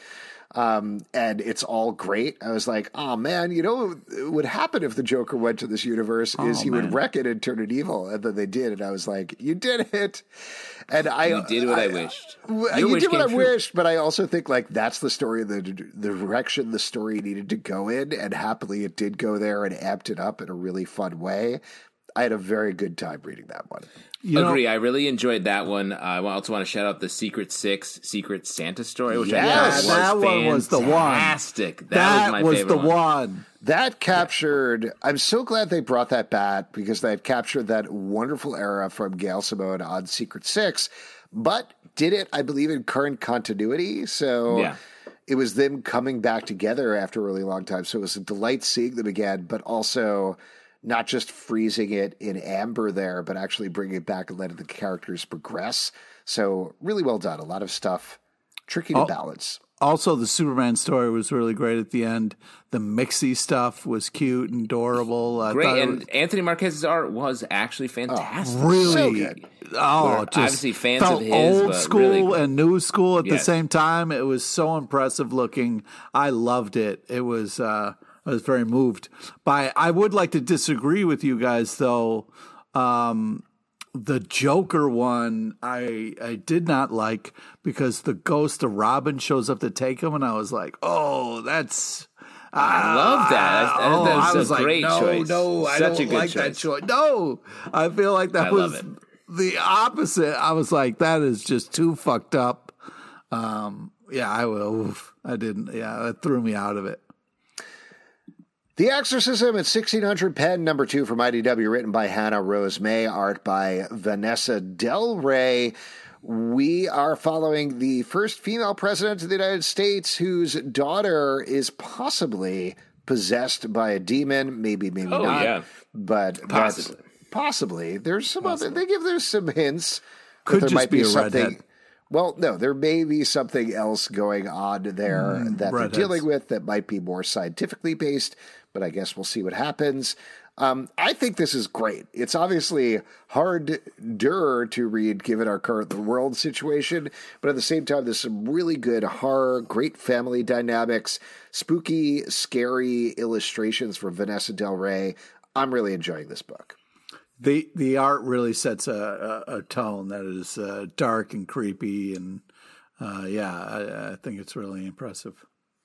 Um, and it's all great. I was like, oh man, you know what would happen if the Joker went to this universe Oh, is he man. would wreck it and turn it evil. And then they did. And I was like, you did it. And I You did what I, I wished. w- Your You wish did what I came true. wished, but I also think like that's the story, the, the direction the story needed to go in. And happily it did go there and amped it up in a really fun way. I had a very good time reading that one. You know, Agree. I really enjoyed that one. Uh, I also want to shout out the Secret Six, Secret Santa story, which Yes, I thought that was one was the one. fantastic. That, that was my was favorite the one. one. That captured, I'm so glad they brought that back because they had captured that wonderful era from Gail Simone on Secret Six, but did it, I believe, in current continuity. So Yeah. it was them coming back together after a really long time. So it was a delight seeing them again, but also not just freezing it in amber there, but actually bringing it back and letting the characters progress. So really well done. A lot of stuff tricky to Oh. balance. Also, the Superman story was really great at the end. The Mixie stuff was cute and adorable. I thought Great. it And was Anthony Marquez's art was actually fantastic. really so good. Oh, We're just obviously fans felt of his, old but school really good. and new school at the Yes. same time. It was so impressive looking. I loved it. It was. Uh, I was very moved by. I would like to disagree with you guys, though. Um, the Joker one, I I did not like because the ghost of Robin shows up to take him, and I was like, oh, that's. I love that. That- Oh, that was I was a like, great no, choice. no, I Such don't a good like that choice. choice. No, I feel like that I was love it. the opposite. I was like, that is just too fucked up. Um, yeah, I will. Oof, I didn't. Yeah, it threw me out of it. The Exorcism at sixteen hundred pen, number two from I D W, written by Hannah Rose May, art by Vanessa Del Rey. We are following the first female president of the United States whose daughter is possibly possessed by a demon. Maybe, maybe Oh, not. yeah. But Possibly. that's possibly. There's some other, they give there's some hints. that Could there just might be be a something. redhead. Well, no, there may be something else going on there that they're redheads. dealing with that might be more scientifically based, but I guess we'll see what happens. Um, I think this is great. It's obviously harder to read given our current world situation, but at the same time, there's some really good horror, great family dynamics, spooky, scary illustrations from Vanessa Del Rey. I'm really enjoying this book. The the art really sets a, a, a tone that is uh, dark and creepy, and uh, yeah, I, I think it's really impressive.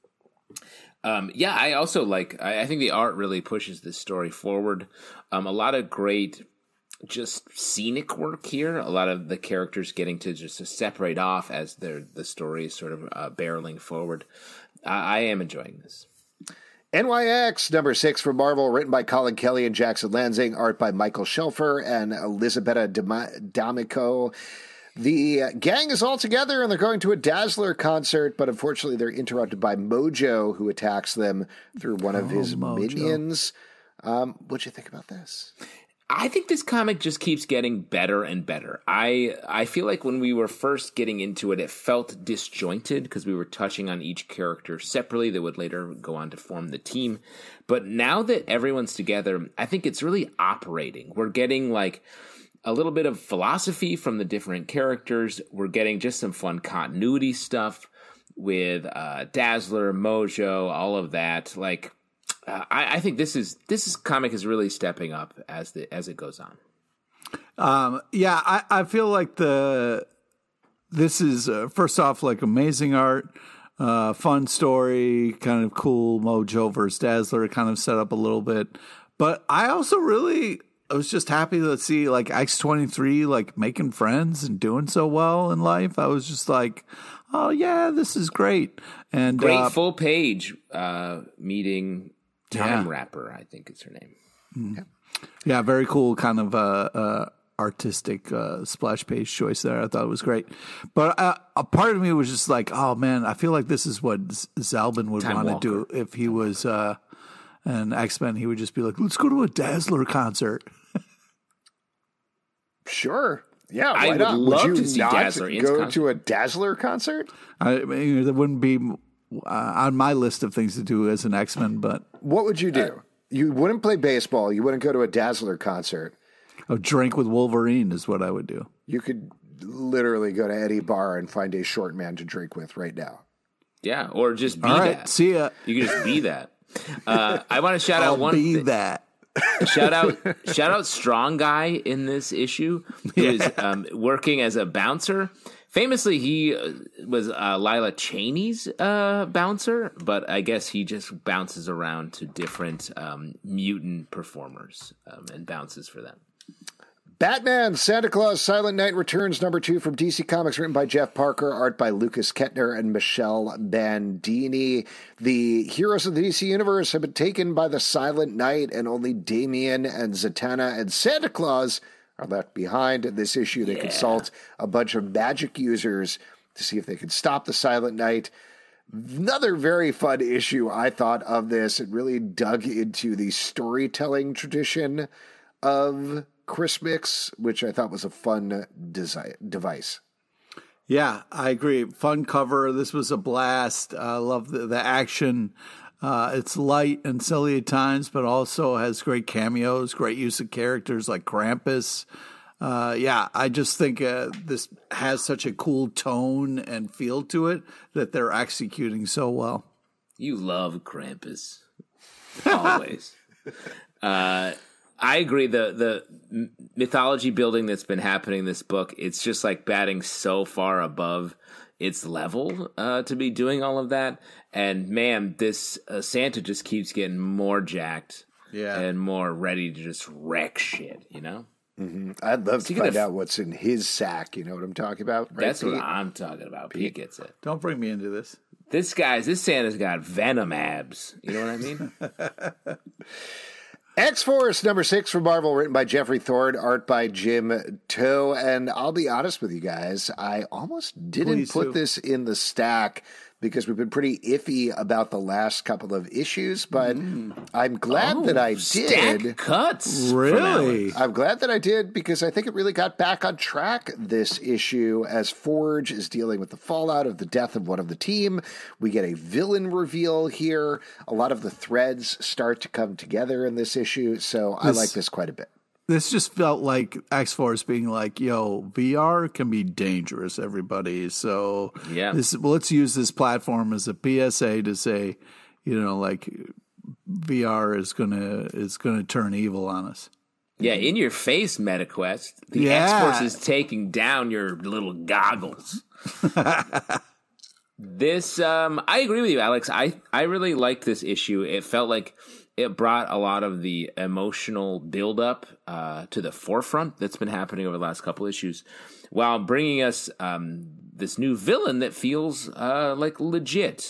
Um, yeah, I also like, I, I think the art really pushes this story forward. Um, a lot of great, just scenic work here. A lot of the characters getting to just to separate off as their the story is sort of uh, barreling forward. I, I am enjoying this. N Y X, number six from Marvel, written by Colin Kelly and Jackson Lansing, art by Michael Shelfer and Elisabetta Dam- D'Amico. The uh, gang is all together and they're going to a Dazzler concert, but unfortunately they're interrupted by Mojo, who attacks them through one of Oh, his Mojo. minions. Um, what'd you think about this? I think this comic just keeps getting better and better. I I feel like when we were first getting into it, it felt disjointed because we were touching on each character separately that would later go on to form the team. But now that everyone's together, I think it's really operating. We're getting like a little bit of philosophy from the different characters. We're getting just some fun continuity stuff with uh, Dazzler, Mojo, all of that. Like, uh, I, I think this is this is comic is really stepping up as the as it goes on. Um, yeah, I, I feel like the this is uh, first off like amazing art, uh, fun story, kind of cool. Mojo versus Dazzler kind of set up a little bit, but I also really I was just happy to see like X twenty-three like making friends and doing so well in life. I was just like, oh yeah, this is great. And Great uh, full page uh, meeting Time Yeah. Rapper, I think is her name. yeah, very cool kind of uh, uh, artistic uh, splash page choice there. I thought it was great. But uh, a part of me was just like, oh man, I feel like this is what Z- Zalbin would Time want to do if he was uh, an X-Men. He would just be like, let's go to a Dazzler concert. Sure. Yeah, I why would not? love you to see not Dazzler in go concert. to a Dazzler concert? I mean, that wouldn't be uh, on my list of things to do as an X-Men, but What would you do? You wouldn't play baseball. You wouldn't go to a Dazzler concert. a drink with Wolverine is what I would do. You could literally go to any bar and find a short man to drink with right now. Yeah, or just be All right, that. see ya. You can just be that. Uh, I want to shout I'll out one. be thi- that. shout out, shout out, Strong Guy in this issue who Yeah. is um, working as a bouncer. Famously, he uh, was uh, Lila Cheney's uh, bouncer, but I guess he just bounces around to different um, mutant performers um, and bounces for them. Batman, Santa Claus, Silent Night Returns, number two from D C Comics, written by Jeff Parker, art by Lucas Kettner and Michelle Bandini. The heroes of the D C Universe have been taken by the Silent Night, and only Damian and Zatanna and Santa Claus are left behind. In this issue, they Yeah. consult a bunch of magic users to see if they can stop the Silent Night. Another very fun issue, I thought, of this. It really dug into the storytelling tradition of Chris Mix, which I thought was a fun desi- device. Yeah, I agree. Fun cover. This was a blast. I love the, the action. Uh, it's light and silly at times, but also has great cameos, great use of characters like Krampus. Uh, yeah, I just think uh, this has such a cool tone and feel to it that they're executing so well. You love Krampus. Always. uh, I agree. The the mythology building that's been happening in this book, it's just like batting so far above its level uh, to be doing all of that. And man, this uh, Santa just keeps getting more jacked Yeah. and more ready to just wreck shit, you know? Mm-hmm. I'd love to Speaking find of- out what's in his sack. You know what I'm talking about? Right, That's what Pete? I'm talking about. Pete gets it. Don't bring me into this. This guy's, this Santa's got venom abs. You know what I mean? X-Force number six from Marvel, written by Jeffrey Thorne, art by Jim Toe. And I'll be honest with you guys, I almost didn't Please put do. this in the stack because we've been pretty iffy about the last couple of issues, but I'm glad that I Oh, Stack did. cuts. from Really? Alex. I'm glad that I did because I think it really got back on track this issue as Forge is dealing with the fallout of the death of one of the team. We get a villain reveal here. A lot of the threads start to come together in this issue, so I This- like this quite a bit. This just felt like X-Force being like, yo, V R can be dangerous, everybody. So Yeah. this, well, let's use this platform as a P S A to say, you know, like V R is gonna is gonna turn evil on us. Yeah, in your face, MetaQuest. The Yeah. X-Force is taking down your little goggles. This, um, I agree with you, Alex. I, I really liked this issue. It felt like it brought a lot of the emotional buildup uh, to the forefront that's been happening over the last couple issues, while bringing us um, this new villain that feels uh, like legit.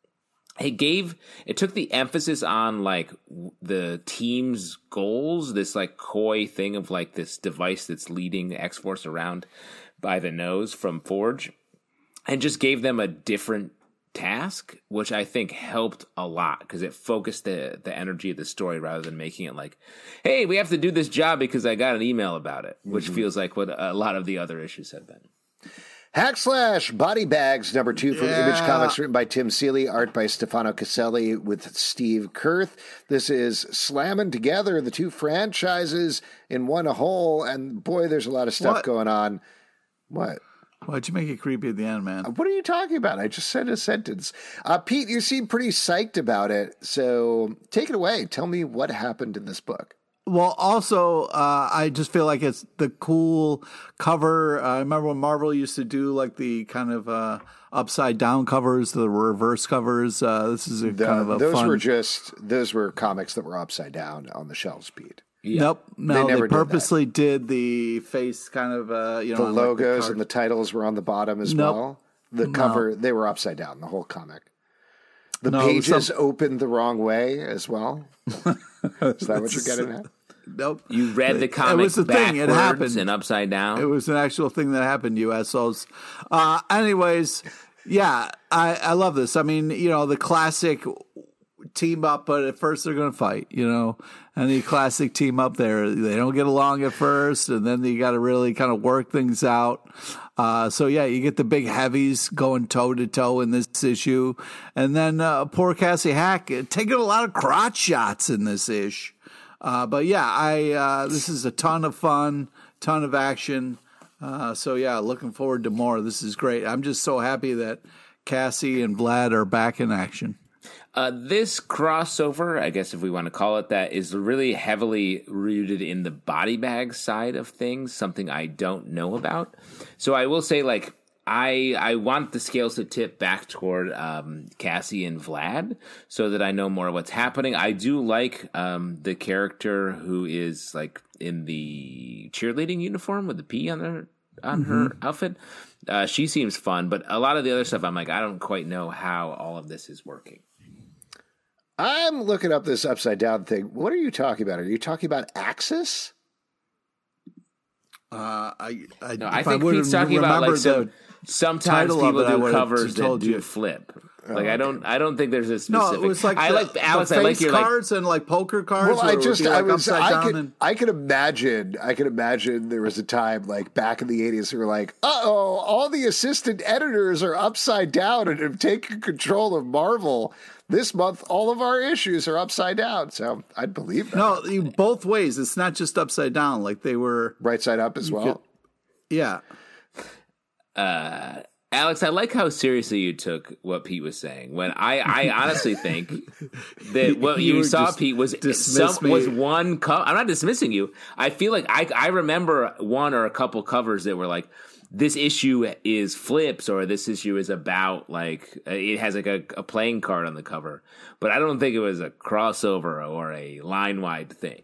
It gave, it took the emphasis on like w- the team's goals, this like coy thing of like this device that's leading the X-Force around by the nose from Forge, and just gave them a different task, which I think helped a lot because it focused the, the energy of the story rather than making it like, hey, we have to do this job because I got an email about it, which feels like what a lot of the other issues have been. Hack Slash Body Bags, number two from Yeah. Image Comics, written by Tim Seeley, art by Stefano Caselli with Steve Kurth. This is slamming together the two franchises in one whole, and boy, there's a lot of stuff What? going on. What? Why'd you make it creepy at the end, man? What are you talking about? I just said a sentence. Uh, Pete, you seem pretty psyched about it, so take it away. Tell me what happened in this book. Well, also, uh, I just feel like it's the cool cover. Uh, I remember when Marvel used to do like the kind of uh, upside down covers, the reverse covers. Uh, this is a The- kind of a those fun. were just those were comics that were upside down on the shelves, Pete. Nope, no, they, never did that. purposely did, the face kind of uh, you know The on, like, logos card- and the titles were on the bottom as Nope. well. The cover, they were upside down, the whole comic. The No, pages some- opened the wrong way as well. Is that what you're getting at? Nope. You read the It comic was the thing. It backwards happened. and upside down. It was an actual thing that happened, U S Os. Uh, anyways, yeah, I, I love this. I mean, you know, the classic team up, but at first they're going to fight, you know, and the classic team up there, they don't get along at first, and then you got to really kind of work things out. Uh, so yeah, you get the big heavies going toe to toe in this issue, and then uh, poor Cassie Hack taking a lot of crotch shots in this ish. Uh, but yeah, I uh, this is a ton of fun, ton of action. Uh, so yeah, looking forward to more. This is great. I'm just so happy that Cassie and Vlad are back in action. Uh, this crossover, I guess if we want to call it that, is really heavily rooted in the body bag side of things, something I don't know about. So I will say, like, I I want the scales to tip back toward um, Cassie and Vlad so that I know more of what's happening. I do like um, the character who is, like, in the cheerleading uniform with the P on her, on mm-hmm. her outfit. Uh, she seems fun, but a lot of the other stuff, I'm like, I don't quite know how all of this is working. I'm looking up this upside down thing. What are you talking about? Are you talking about Axis? Uh, I I, no, I think I Pete's talking about like some, sometimes people it, do covers that do you. flip. Like oh, I don't, okay. I don't think there's a specific. No, it was like I the, like Alex. The I like your cards like, and like poker cards. Well, I just, like I was, I could, and... I could imagine, I could imagine there was a time like back in the eighties, who were like, "Uh oh, all the assistant editors are upside down and have taken control of Marvel." This month, all of our issues are upside down, so I'd believe that. No, you, both ways. It's not just upside down; like they were right side up as well. Could, yeah. Uh, Alex, I like how seriously you took what Pete was saying. When I, I honestly think that what you, you saw, Pete, was some, was one. Co- I'm not dismissing you. I feel like I, I remember one or a couple covers that were like, this issue is flips, or this issue is about, like, it has like a, a playing card on the cover. But I don't think it was a crossover or a line-wide thing.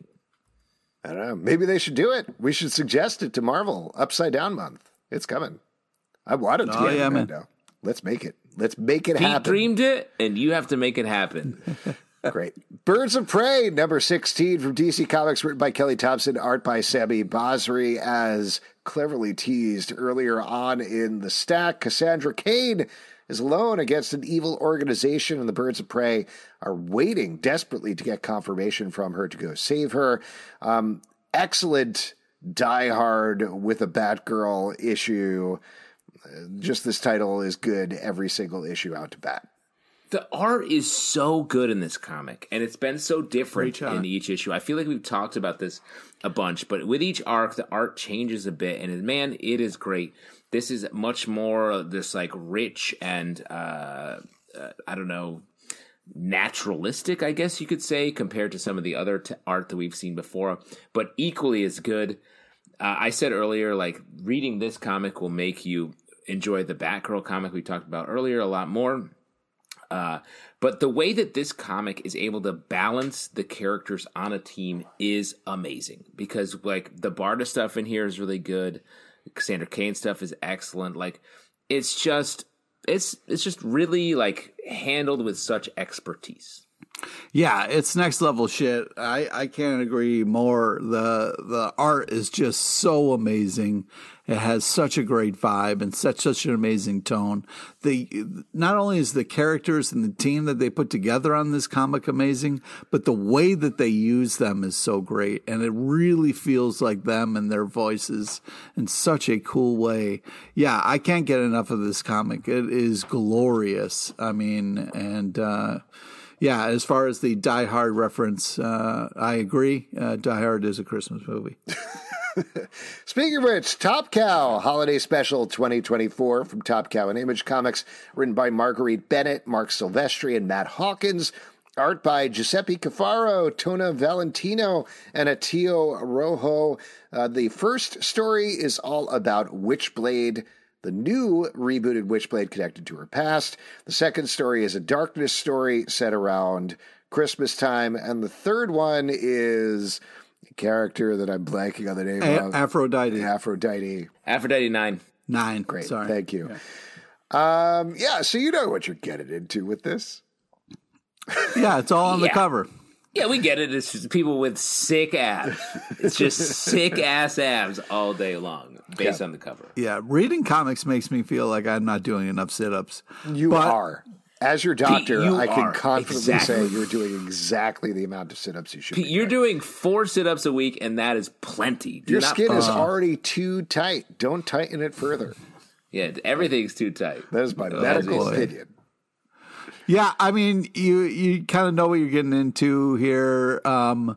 I don't know. Maybe they should do it. We should suggest it to Marvel. Upside Down Month. It's coming. I wanted to oh, get yeah, it man. now. Let's make it. Let's make it Pete happen. dreamed it, and you have to make it happen. Great. Birds of Prey, number sixteen from D C Comics, written by Kelly Thompson, art by Sami Basri, as cleverly teased earlier on in the stack. Cassandra Cain is alone against an evil organization, and the Birds of Prey are waiting desperately to get confirmation from her to go save her. Um, excellent Die Hard with a Batgirl issue. Just this title is good every single issue out to bat. The art is so good in this comic, and it's been so different in each issue. I feel like we've talked about this a bunch, but with each arc, the art changes a bit, and man, it is great. This is much more this like rich and uh, uh, I don't know, naturalistic, I guess you could say, compared to some of the other t- art that we've seen before, but equally as good. Uh, I said earlier, like, reading this comic will make you enjoy the Batgirl comic we talked about earlier a lot more. Uh, but the way that this comic is able to balance the characters on a team is amazing, because like the Barda stuff in here is really good. Cassandra Cain stuff is excellent. Like it's just, it's, it's just really like handled with such expertise. Yeah, it's next level shit. I, I can't agree more. The the art is just so amazing. It has such a great vibe and such such an amazing tone. The not only is the characters and the team that they put together on this comic amazing, but the way that they use them is so great, and it really feels like them and their voices in such a cool way. Yeah, I can't get enough of this comic. It is glorious. I mean, and uh yeah, as far as the Die Hard reference, uh, I agree. Uh, Die Hard is a Christmas movie. Speaking of which, Top Cow Holiday Special twenty twenty-four from Top Cow and Image Comics, written by Marguerite Bennett, Mark Silvestri, and Matt Hawkins. Art by Giuseppe Cafaro, Tona Valentino, and Atio Rojo. Uh, the first story is all about Witchblade, the new rebooted Witchblade connected to her past. The second story is a darkness story set around Christmas time. And the third one is a character that I'm blanking on the name a- of. Aphrodite. Aphrodite. Aphrodite nine. Nine. Great. Sorry. Thank you. Yeah. Um, yeah, so you know what you're getting into with this. Yeah, it's all on yeah. the cover. Yeah, we get it. It's just people with sick abs. It's just sick ass abs all day long, based yeah. on the cover. Yeah, reading comics makes me feel like I'm not doing enough sit-ups. You but, are. As your doctor, Pete, I can are. confidently exactly. say you're doing exactly the amount of sit-ups you should Pete, be you're doing. doing four sit-ups a week, and that is plenty. Do your not, skin uh, is already too tight. Don't tighten it further. Yeah, everything's too tight. That is my medical opinion. Yeah, I mean, you you kind of know what you're getting into here. Um,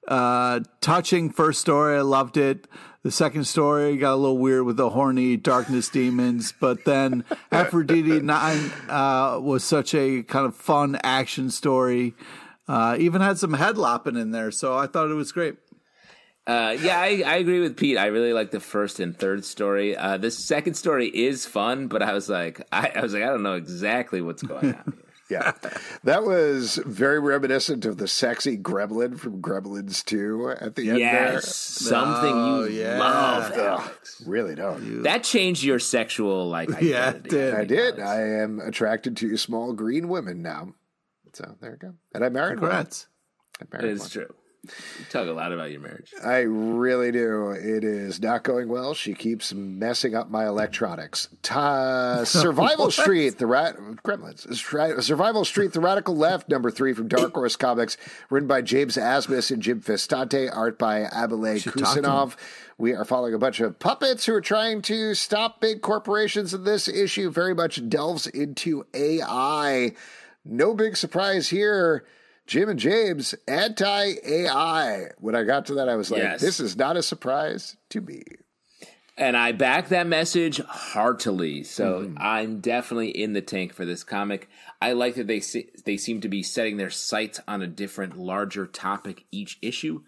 Uh, touching first story, I loved it. The second story got a little weird with the horny darkness demons, but then Aphrodite nine uh, was such a kind of fun action story. Uh, even had some head lopping in there, so I thought it was great. Uh, yeah, I, I agree with Pete. I really like the first and third story. Uh, the second story is fun, but I was like, I, I was like, I don't know exactly what's going on here. Yeah, that was very reminiscent of the sexy gremlin from Gremlins two at the end yes, there. Something Oh, you yeah. love. Ugh, really don't. That changed your sexual like identity. Yeah, it did. I did. I am attracted to small green women now. So there you go. And I married Congrats. one. I married It's one. true. You talk a lot about your marriage. I really do. It is not going well. She keeps messing up my electronics. Ta- Survival Street, the rat Gremlins. Survival Street, the Radical Left, number three from Dark Horse Comics, written by James Asmus and Jim Festante, art by Abelay Kusinov. We are following a bunch of puppets who are trying to stop big corporations, and this issue very much delves into A I. No big surprise here. Jim and James, anti-A I. When I got to that, I was like, yes. This is not a surprise to me. And I back that message heartily. So mm-hmm. I'm definitely in the tank for this comic. I like that they se- they seem to be setting their sights on a different, larger topic each issue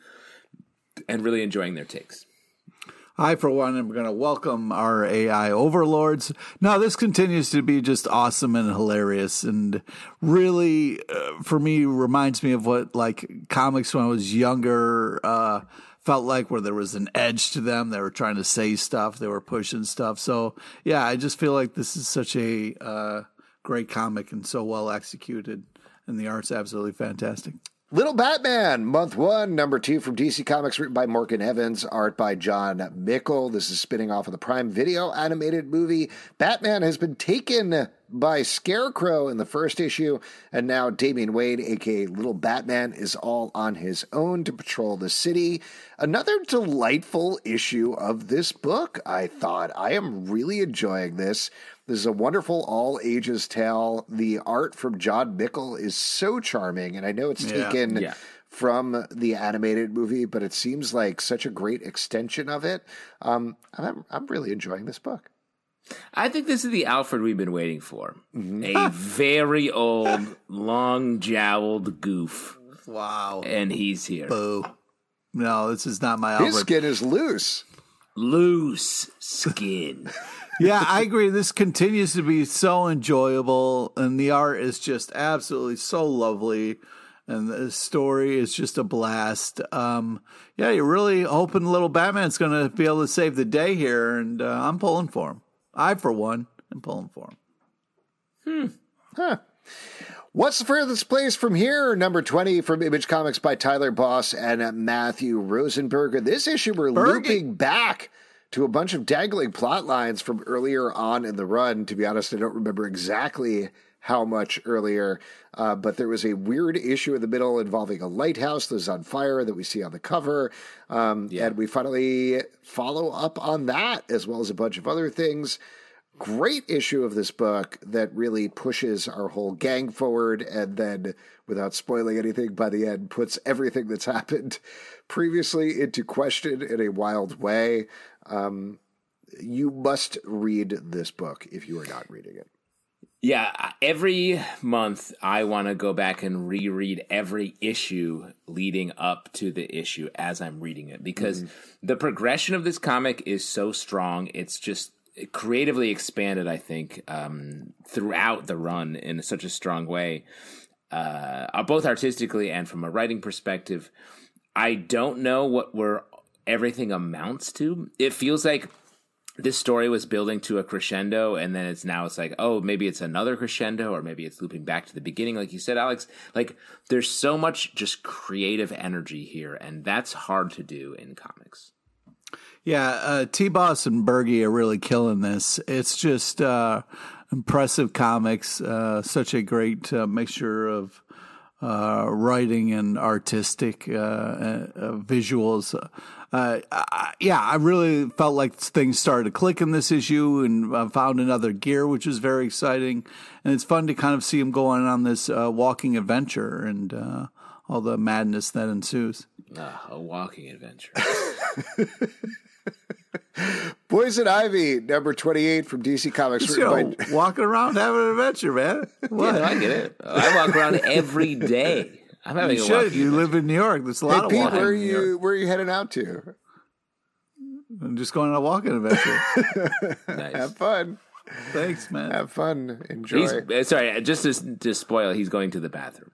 and really enjoying their takes. I, for one, am going to welcome our A I overlords. No, this continues to be just awesome and hilarious, and really, uh, for me, reminds me of what like comics when I was younger uh, felt like, where there was an edge to them. They were trying to say stuff, they were pushing stuff. So, yeah, I just feel like this is such a uh, great comic and so well executed, and the art's absolutely fantastic. Little Batman, month one, number two from D C Comics, written by Morgan Evans, art by John Mickle. This is spinning off of the Prime Video animated movie. Batman has been taken by Scarecrow in the first issue, and now Damian Wayne, aka Little Batman, is all on his own to patrol the city. Another delightful issue of this book, I thought. I am really enjoying this. This is a wonderful all-ages tale. The art from John Mickle is so charming, and I know it's Yeah. taken Yeah. from the animated movie, but it seems like such a great extension of it. Um, I'm, I'm really enjoying this book. I think this is the Alfred we've been waiting for. Mm-hmm. A very old, long-jowled goof. Wow. And he's here. Boo. No, this is not my His Alfred. skin is loose. Loose skin. Yeah, I agree. This continues to be so enjoyable, and the art is just absolutely so lovely, and the story is just a blast. Um, yeah, you're really hoping Little Batman's going to be able to save the day here, and uh, I'm pulling for him. I, for one, am pulling for him. Hmm. Huh. What's the furthest place from here? Number twenty from Image Comics by Tyler Boss and Matthew Rosenberger. This issue, we're Berge. looping back to a bunch of dangling plot lines from earlier on in the run. To be honest, I don't remember exactly how much earlier, uh, but there was a weird issue in the middle involving a lighthouse that was on fire that we see on the cover. Um, Yeah. And we finally follow up on that, as well as a bunch of other things. Great issue of this book that really pushes our whole gang forward, and then, without spoiling anything, by the end, puts everything that's happened previously into question in a wild way. Um, you must read this book if you are not reading it. Yeah, every month I want to go back and reread every issue leading up to the issue as I'm reading it, because mm-hmm. the progression of this comic is so strong. It's just creatively expanded, I think, um, throughout the run in such a strong way, uh, both artistically and from a writing perspective. I don't know what we're everything amounts to. It feels like this story was building to a crescendo, and then it's now it's like, oh, maybe it's another crescendo, or maybe it's looping back to the beginning, like you said, Alex. Like, there's so much just creative energy here, and that's hard to do in comics. Yeah, uh, T-Boss and Berge are really killing this. It's just uh, impressive comics, uh, such a great uh, mixture of uh, writing and artistic uh, uh, visuals. Uh, I, yeah, I really felt like things started to click in this issue, and uh, found another gear, which is very exciting. And it's fun to kind of see him going on this uh, walking adventure and uh, all the madness that ensues. Uh, a walking adventure. Poison Ivy, number twenty-eight from D C Comics. You know, by... walking around having an adventure, man. What? Yeah, no, I get it. I walk around every day. I'm having You a should. walking You adventure. live in New York. There's a lot Hey, of Pete, walking. where are in New York. you? Where are you heading out to? I'm just going on a walking adventure. Nice. Have fun. Thanks, man. Have fun. Enjoy. He's uh, sorry, just to, to spoil, he's going to the bathroom.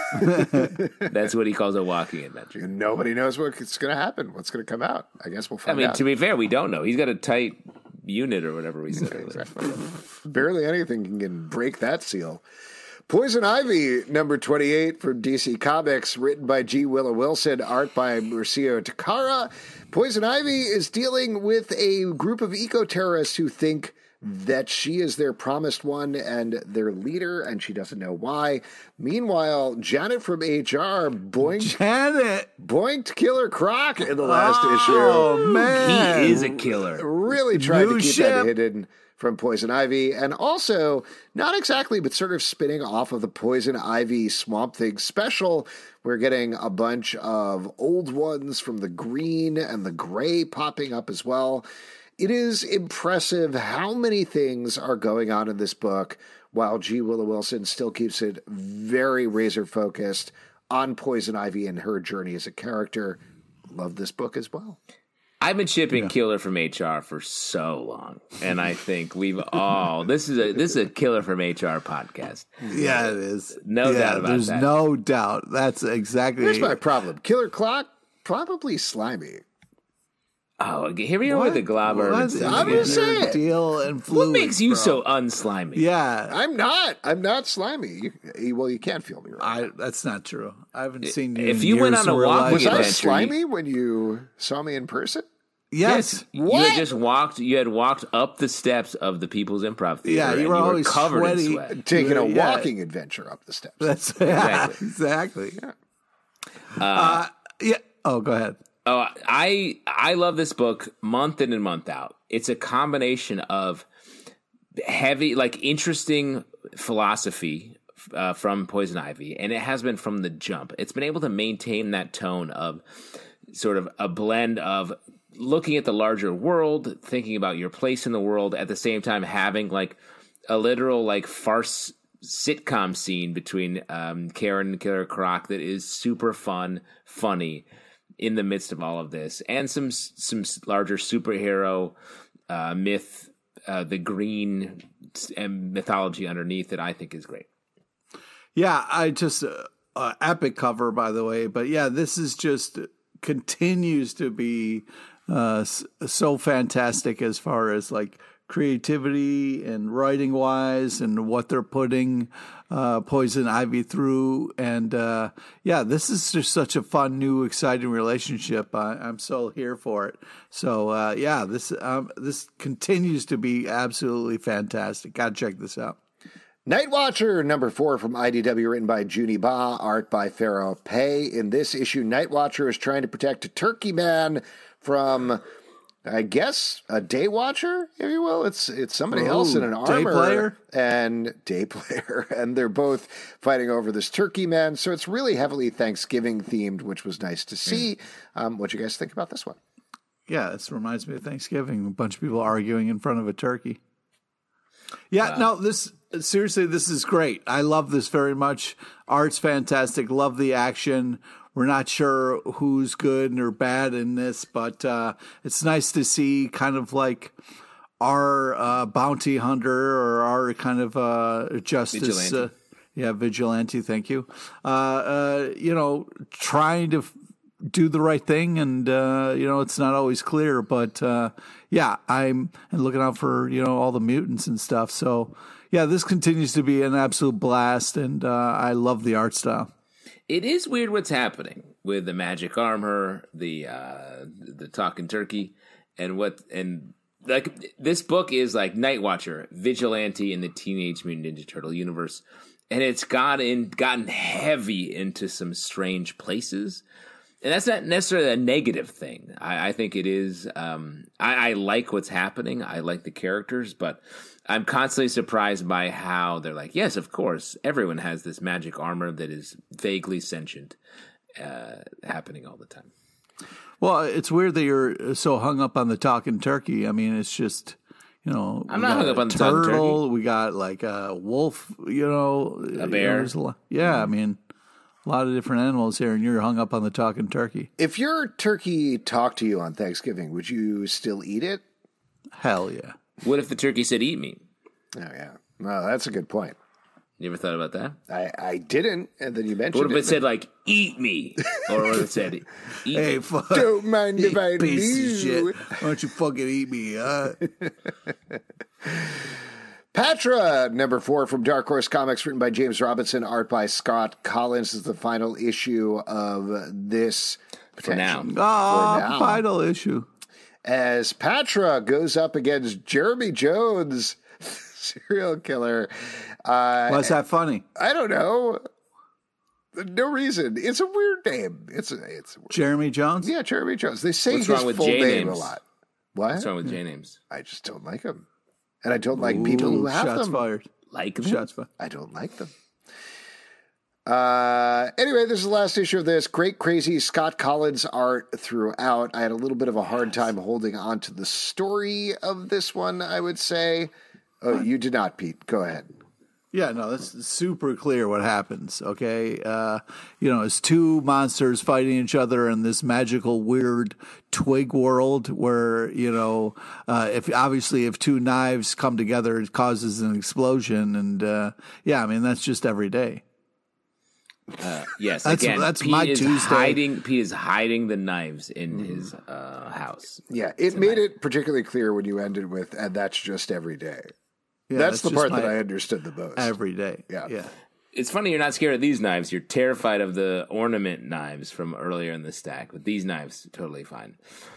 That's what he calls a walking adventure. Nobody knows what's going to happen. What's going to come out? I guess we'll I find mean, out. to be fair, we don't know. He's got a tight unit or whatever we said. Exactly. Barely anything can break that seal. Poison Ivy, number twenty-eight from D C Comics, written by G. Willow Wilson, art by Maurizio Takara. Poison Ivy is dealing with a group of eco-terrorists who think that she is their promised one and their leader, and she doesn't know why. Meanwhile, Janet from H R boinked, Janet. boinked Killer Croc in the last Oh, issue. man. He is a killer. Really tried New to keep ship. that hidden from Poison Ivy, and also, not exactly, but sort of spinning off of the Poison Ivy Swamp Thing special. We're getting a bunch of old ones from the green and the gray popping up as well. It is impressive how many things are going on in this book, while G. Willow Wilson still keeps it very razor-focused on Poison Ivy and her journey as a character. Love this book as well. I've been shipping Killer from H R for so long, and I think we've all this is a this is a Killer from H R podcast. Yeah, it is. No yeah, doubt about there's that. no doubt. That's exactly. Here's my problem. Killer Clock, probably slimy. Oh, okay, here we are with the Glob What? Urban stuff I'm again. just saying. Deal and What fluids, makes you bro. so unslimy? Yeah, I'm not. I'm not slimy. You, well, you can't feel me right. I. That's not true. I haven't seen you. If in you went years on a where, walk like- Was I adventure, slimy when you saw me in person? Yes. You What? had just walked. You had walked up the steps of the People's Improv Theater. Yeah, you and were always covered sweaty. in sweat. Taking a Yeah. walking adventure up the steps. That's yeah, Exactly. exactly. Uh, yeah. Oh, go ahead. Oh, I I love this book month in and month out. It's a combination of heavy, like interesting philosophy uh, from Poison Ivy, and it has been from the jump. It's been able to maintain that tone of sort of a blend of looking at the larger world, thinking about your place in the world, at the same time having like a literal like farce sitcom scene between um, Karen and Killer Croc that is super fun, funny in the midst of all of this, and some some larger superhero uh, myth, uh, the green and mythology underneath that I think is great. Yeah, I just uh, uh, epic cover, by the way. But yeah, this is just continues to be uh, s- so fantastic as far as like creativity and writing wise and what they're putting uh, Poison Ivy through. And uh, yeah, this is just such a fun, new, exciting relationship. I, I'm so here for it. So uh, yeah, this um, this continues to be absolutely fantastic. Got to check this out. Night Watcher, number four from I D W, written by Junie Ba, art by Pharaoh Pei. In this issue, Night Watcher is trying to protect a Turkey Man from, I guess, a Day Watcher, if you will. It's it's somebody Ooh, else in an Day armor. Player? And Day Player. And they're both fighting over this Turkey Man. So it's really heavily Thanksgiving themed, which was nice to see. Um, what do you guys think about this one? Yeah, this reminds me of Thanksgiving. A bunch of people arguing in front of a turkey. Yeah, no, this seriously, this is great. I love this very much. Art's fantastic. Love the action. We're not sure who's good or bad in this, but uh, it's nice to see kind of like our uh, bounty hunter or our kind of uh, justice. Vigilante. Uh, yeah, vigilante. Thank you. Uh, uh, you know, trying to f- do the right thing, and uh, you know, it's not always clear, but uh, yeah, I'm and looking out for you know all the mutants and stuff. So yeah, this continues to be an absolute blast, and uh, I love the art style. It is weird what's happening with the magic armor, the uh, the talking turkey, and what and like this book is like Night Watcher, vigilante in the Teenage Mutant Ninja Turtle universe, and it's gotten gotten heavy into some strange places. And that's not necessarily a negative thing. I, I think it is. Um, I, I like what's happening. I like the characters, but I'm constantly surprised by how they're like, yes, of course, everyone has this magic armor that is vaguely sentient. uh, happening all the time. Well, it's weird that you're so hung up on the talking turkey. I mean, it's just, you know, I'm we not got hung up a on the talking turtle. turkey. We got like a wolf, you know, A bear. You know, a lot, yeah, I mean, a lot of different animals here, and you're hung up on the talking turkey. If your turkey talked to you on Thanksgiving, would you still eat it? Hell yeah. What if the turkey said, eat me? Oh, yeah. Well, that's a good point. You ever thought about that? I, I didn't, and then you mentioned What if it. it said, like, eat me? Or what if it said, eat Hey, me? fuck. Don't mind if I piece do. of shit. Why don't you fucking eat me, huh? Patra, number four from Dark Horse Comics, written by James Robinson, art by Scott Collins, is the final issue of this. For now. Oh, now. final issue. As Patra goes up against Jeremy Jones, serial killer. Uh, Why's that funny? I don't know. No reason. It's a weird name. It's a, it's a weird, Jeremy Jones? yeah, Jeremy Jones. They say What's his wrong with full J name names? a lot. What? What's wrong with J names? I just don't like them, and I don't like people who Ooh, have shots them. fired. Like them? Shots fired. I don't like them. Uh, anyway, this is the last issue of this. Great, crazy Scott Collins art throughout. I had a little bit of a hard time holding on to the story of this one, I would say. Oh, you did not, Pete. Go ahead. Yeah, no, that's super clear what happens, okay? Uh, you know, it's two monsters fighting each other in this magical, weird twig world where, you know, uh, if obviously if two knives come together, it causes an explosion. And, uh, yeah, I mean, that's just every day. Uh, yes, That's- again, that's Pete my is Tuesday. hiding. Pete is hiding the knives in his uh, house. Yeah, it made it particularly clear when you ended with, and that's just every day. Yeah, that's the just part that my I understood the most. Every day. Yeah. Yeah. It's funny you're not scared of these knives. You're terrified of the ornament knives from earlier in the stack. But these knives, totally fine.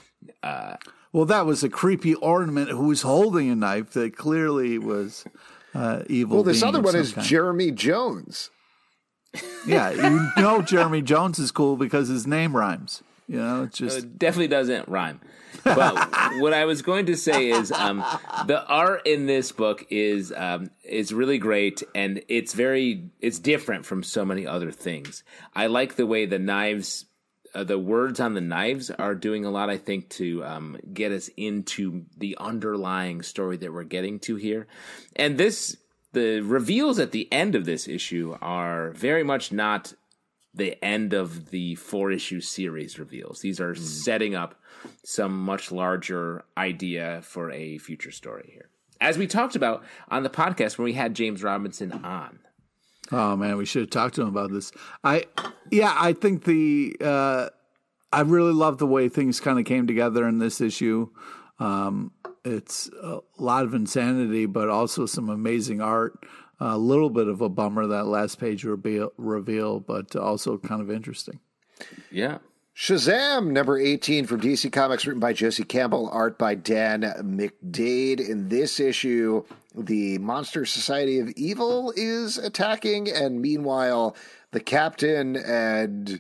Well, that was a creepy ornament who was holding a knife that clearly was uh, evil. Well, this being other of one some is kind. Jeremy Jones. Yeah, you know Jeremy Jones is cool because his name rhymes. You know, it's just It definitely doesn't rhyme. But what I was going to say is um, the art in this book is um, is really great, and it's very it's different from so many other things. I like the way the knives, uh, the words on the knives are doing a lot. I think to um, get us into the underlying story that we're getting to here, and this the reveals at the end of this issue are very much not the end of the four issue series reveals. These are mm. setting up some much larger idea for a future story here. As we talked about on the podcast when we had James Robinson on. Oh man, we should have talked to him about this. I yeah, I think the uh I really love the way things kind of came together in this issue. Um it's a lot of insanity, but also some amazing art. A little bit of a bummer that last page reveal, reveal, but also kind of interesting. Yeah. Shazam, number eighteen from D C Comics, written by Josie Campbell, art by Dan McDade. In this issue, the Monster Society of Evil is attacking, and meanwhile, the captain and...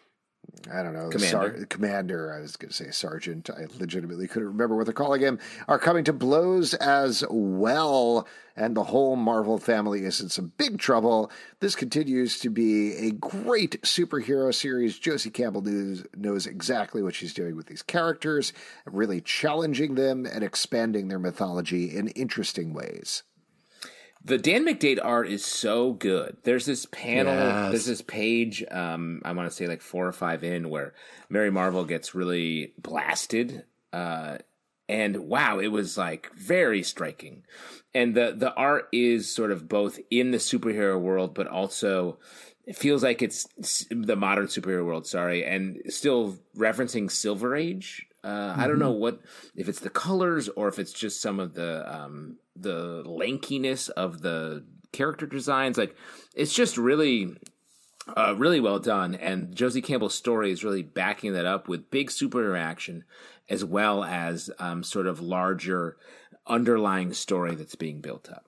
I don't know, Commander. Sar- Commander, I was going to say Sergeant. I legitimately couldn't remember what they're calling him, are coming to blows as well, and the whole Marvel family is in some big trouble. This continues to be a great superhero series. Josie Campbell knows, knows exactly what she's doing with these characters, really challenging them and expanding their mythology in interesting ways. The Dan McDade art is so good. There's this panel, Yes. there's this page, um, I want to say like four or five in, where Mary Marvel gets really blasted. Uh, and wow, it was like very striking. And the, the art is sort of both in the superhero world, but also it feels like it's the modern superhero world, sorry, and still referencing Silver Age. Uh, mm-hmm. I don't know what if it's the colors or if it's just some of the um, the lankiness of the character designs. Like it's just really, uh, really well done. And Josie Campbell's story is really backing that up with big superhero action, as well as um, sort of larger underlying story that's being built up.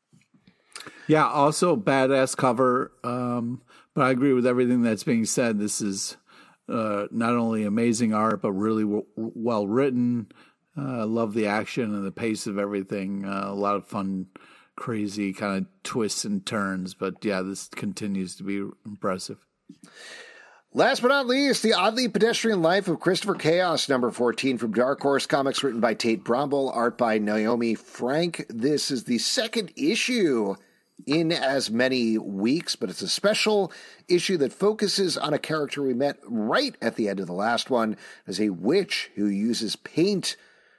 Yeah, also badass cover. Um, but I agree with everything that's being said. This is. Uh, not only amazing art, but really w- well written. I uh, love the action and the pace of everything. Uh, a lot of fun, crazy kind of twists and turns. But yeah, this continues to be impressive. Last but not least, The Oddly Pedestrian Life of Christopher Chaos, number fourteen from Dark Horse Comics, written by Tate Brombal, art by Naomi Frank. This is the second issue in as many weeks, but it's a special issue that focuses on a character we met right at the end of the last one as a witch who uses paint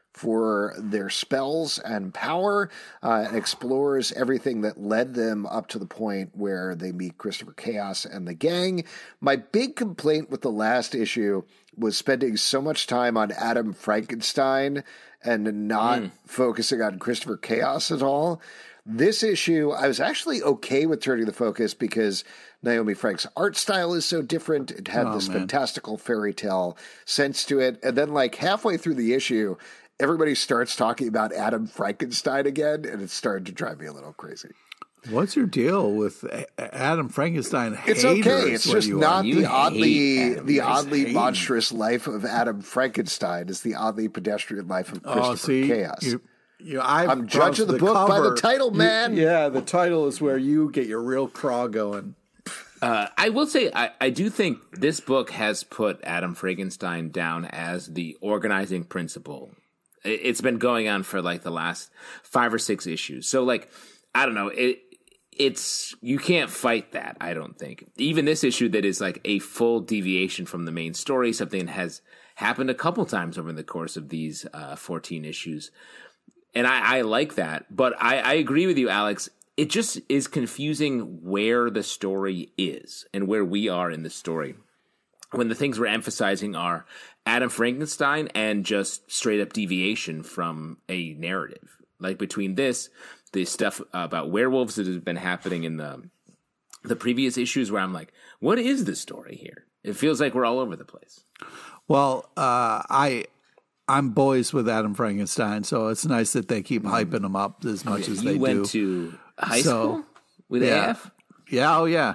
for their spells and power, uh, and explores everything that led them up to the point where they meet Christopher Chaos and the gang. My big complaint with the last issue was spending so much time on Adam Frankenstein and not mm. focusing on Christopher Chaos at all. This issue, I was actually okay with turning the focus because Naomi Frank's art style is so different. It had oh, this man. fantastical fairy tale sense to it. And then like halfway through the issue, everybody starts talking about Adam Frankenstein again, and it started to drive me a little crazy. What's your deal with Adam Frankenstein? It's okay. It's just not the oddly the oddly monstrous life of Adam Frankenstein. It's the oddly pedestrian life of Christopher oh, see, Chaos. You, you, I'm judging the, the book cover. by the title, man. You, yeah, the title is where you get your real craw going. Uh, I will say, I, I do think this book has put Adam Frankenstein down as the organizing principle. It's been going on for like the last five or six issues. So like, I don't know, it, it's, you can't fight that. I don't think even this issue that is like a full deviation from the main story, something that has happened a couple times over the course of these uh, fourteen issues. And I, I like that, but I, I agree with you, Alex. It just is confusing where the story is and where we are in the story. When the things we're emphasizing are Adam Frankenstein and just straight up deviation from a narrative. Like between this, the stuff about werewolves that has been happening in the the previous issues where I'm like, what is the story here? It feels like we're all over the place. Well, uh, I, I'm boys with Adam Frankenstein, so it's nice that they keep hyping him up as much okay, as they do. You went to high so, school with yeah. A F? Yeah, oh yeah.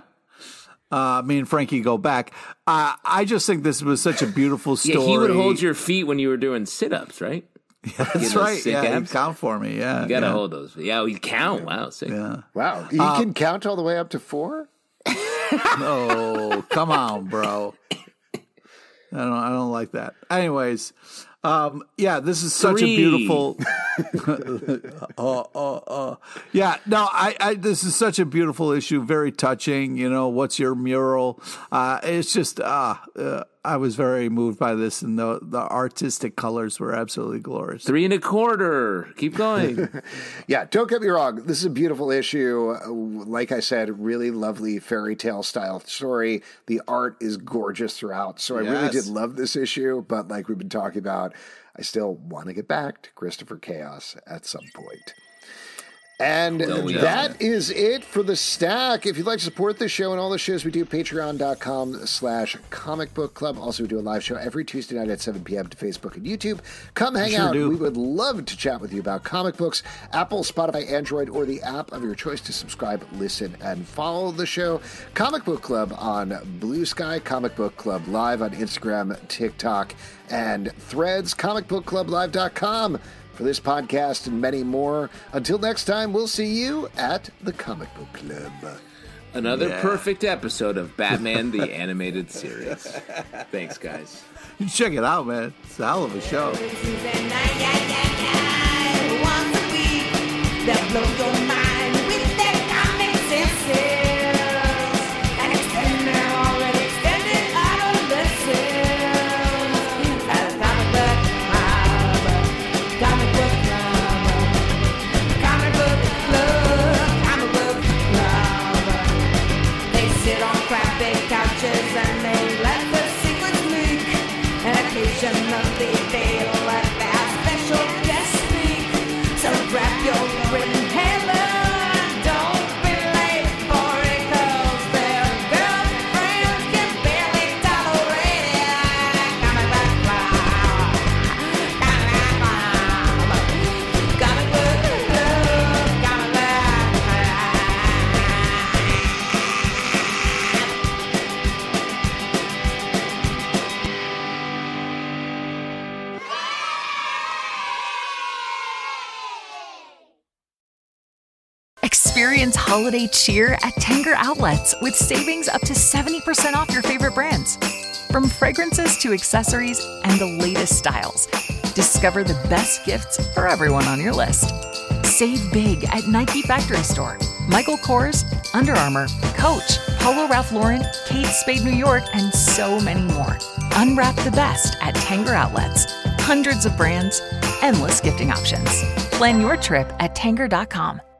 Uh, me and Frankie go back. Uh, I just think this was such a beautiful story. Yeah, he would hold your feet when you were doing sit-ups, right? Yeah, that's right. Yeah, he count for me. Yeah, you gotta yeah. hold those. Yeah, you count. Wow, sick. Yeah. Wow, you um, can count all the way up to four. No, come on, bro. I don't. I don't like that. Anyways, um, yeah, this is such Three. a beautiful. uh, uh, uh. Yeah, no, I, I. This is such a beautiful issue. Very touching. You know, what's your mural? Uh, it's just. Uh, uh, I was very moved by this, and the the artistic colors were absolutely glorious. Three and a quarter. Keep going. Yeah, don't get me wrong. This is a beautiful issue. Like I said, really lovely fairy tale style story. The art is gorgeous throughout. So I yes. really did love this issue. But like we've been talking about, I still want to get back to Christopher Chaos at some point. And oh, yeah. that is it for the stack. If you'd like to support this show and all the shows we do, patreon.com slash comic book club. Also, we do a live show every Tuesday night at seven p.m. to Facebook and YouTube. Come hang sure out. Do. We would love to chat with you about comic books. Apple, Spotify, Android, or the app of your choice to subscribe, listen, and follow the show. Comic Book Club on Blue Sky, Comic Book Club Live on Instagram, TikTok, and Threads, comic book club live dot com. For this podcast and many more. Until next time, we'll see you at the Comic Book Club. Another yeah. perfect episode of Batman the Animated Series. Thanks, guys. You check it out, man. It's a hell of a show. And they let the secrets leak, and occasionally they let their special guest speak. So grab your written hand. Experience holiday cheer at Tanger Outlets with savings up to seventy percent off your favorite brands. From fragrances to accessories and the latest styles, discover the best gifts for everyone on your list. Save big at Nike Factory Store, Michael Kors, Under Armour, Coach, Polo Ralph Lauren, Kate Spade New York, and so many more. Unwrap the best at Tanger Outlets. Hundreds of brands, endless gifting options. Plan your trip at Tanger dot com.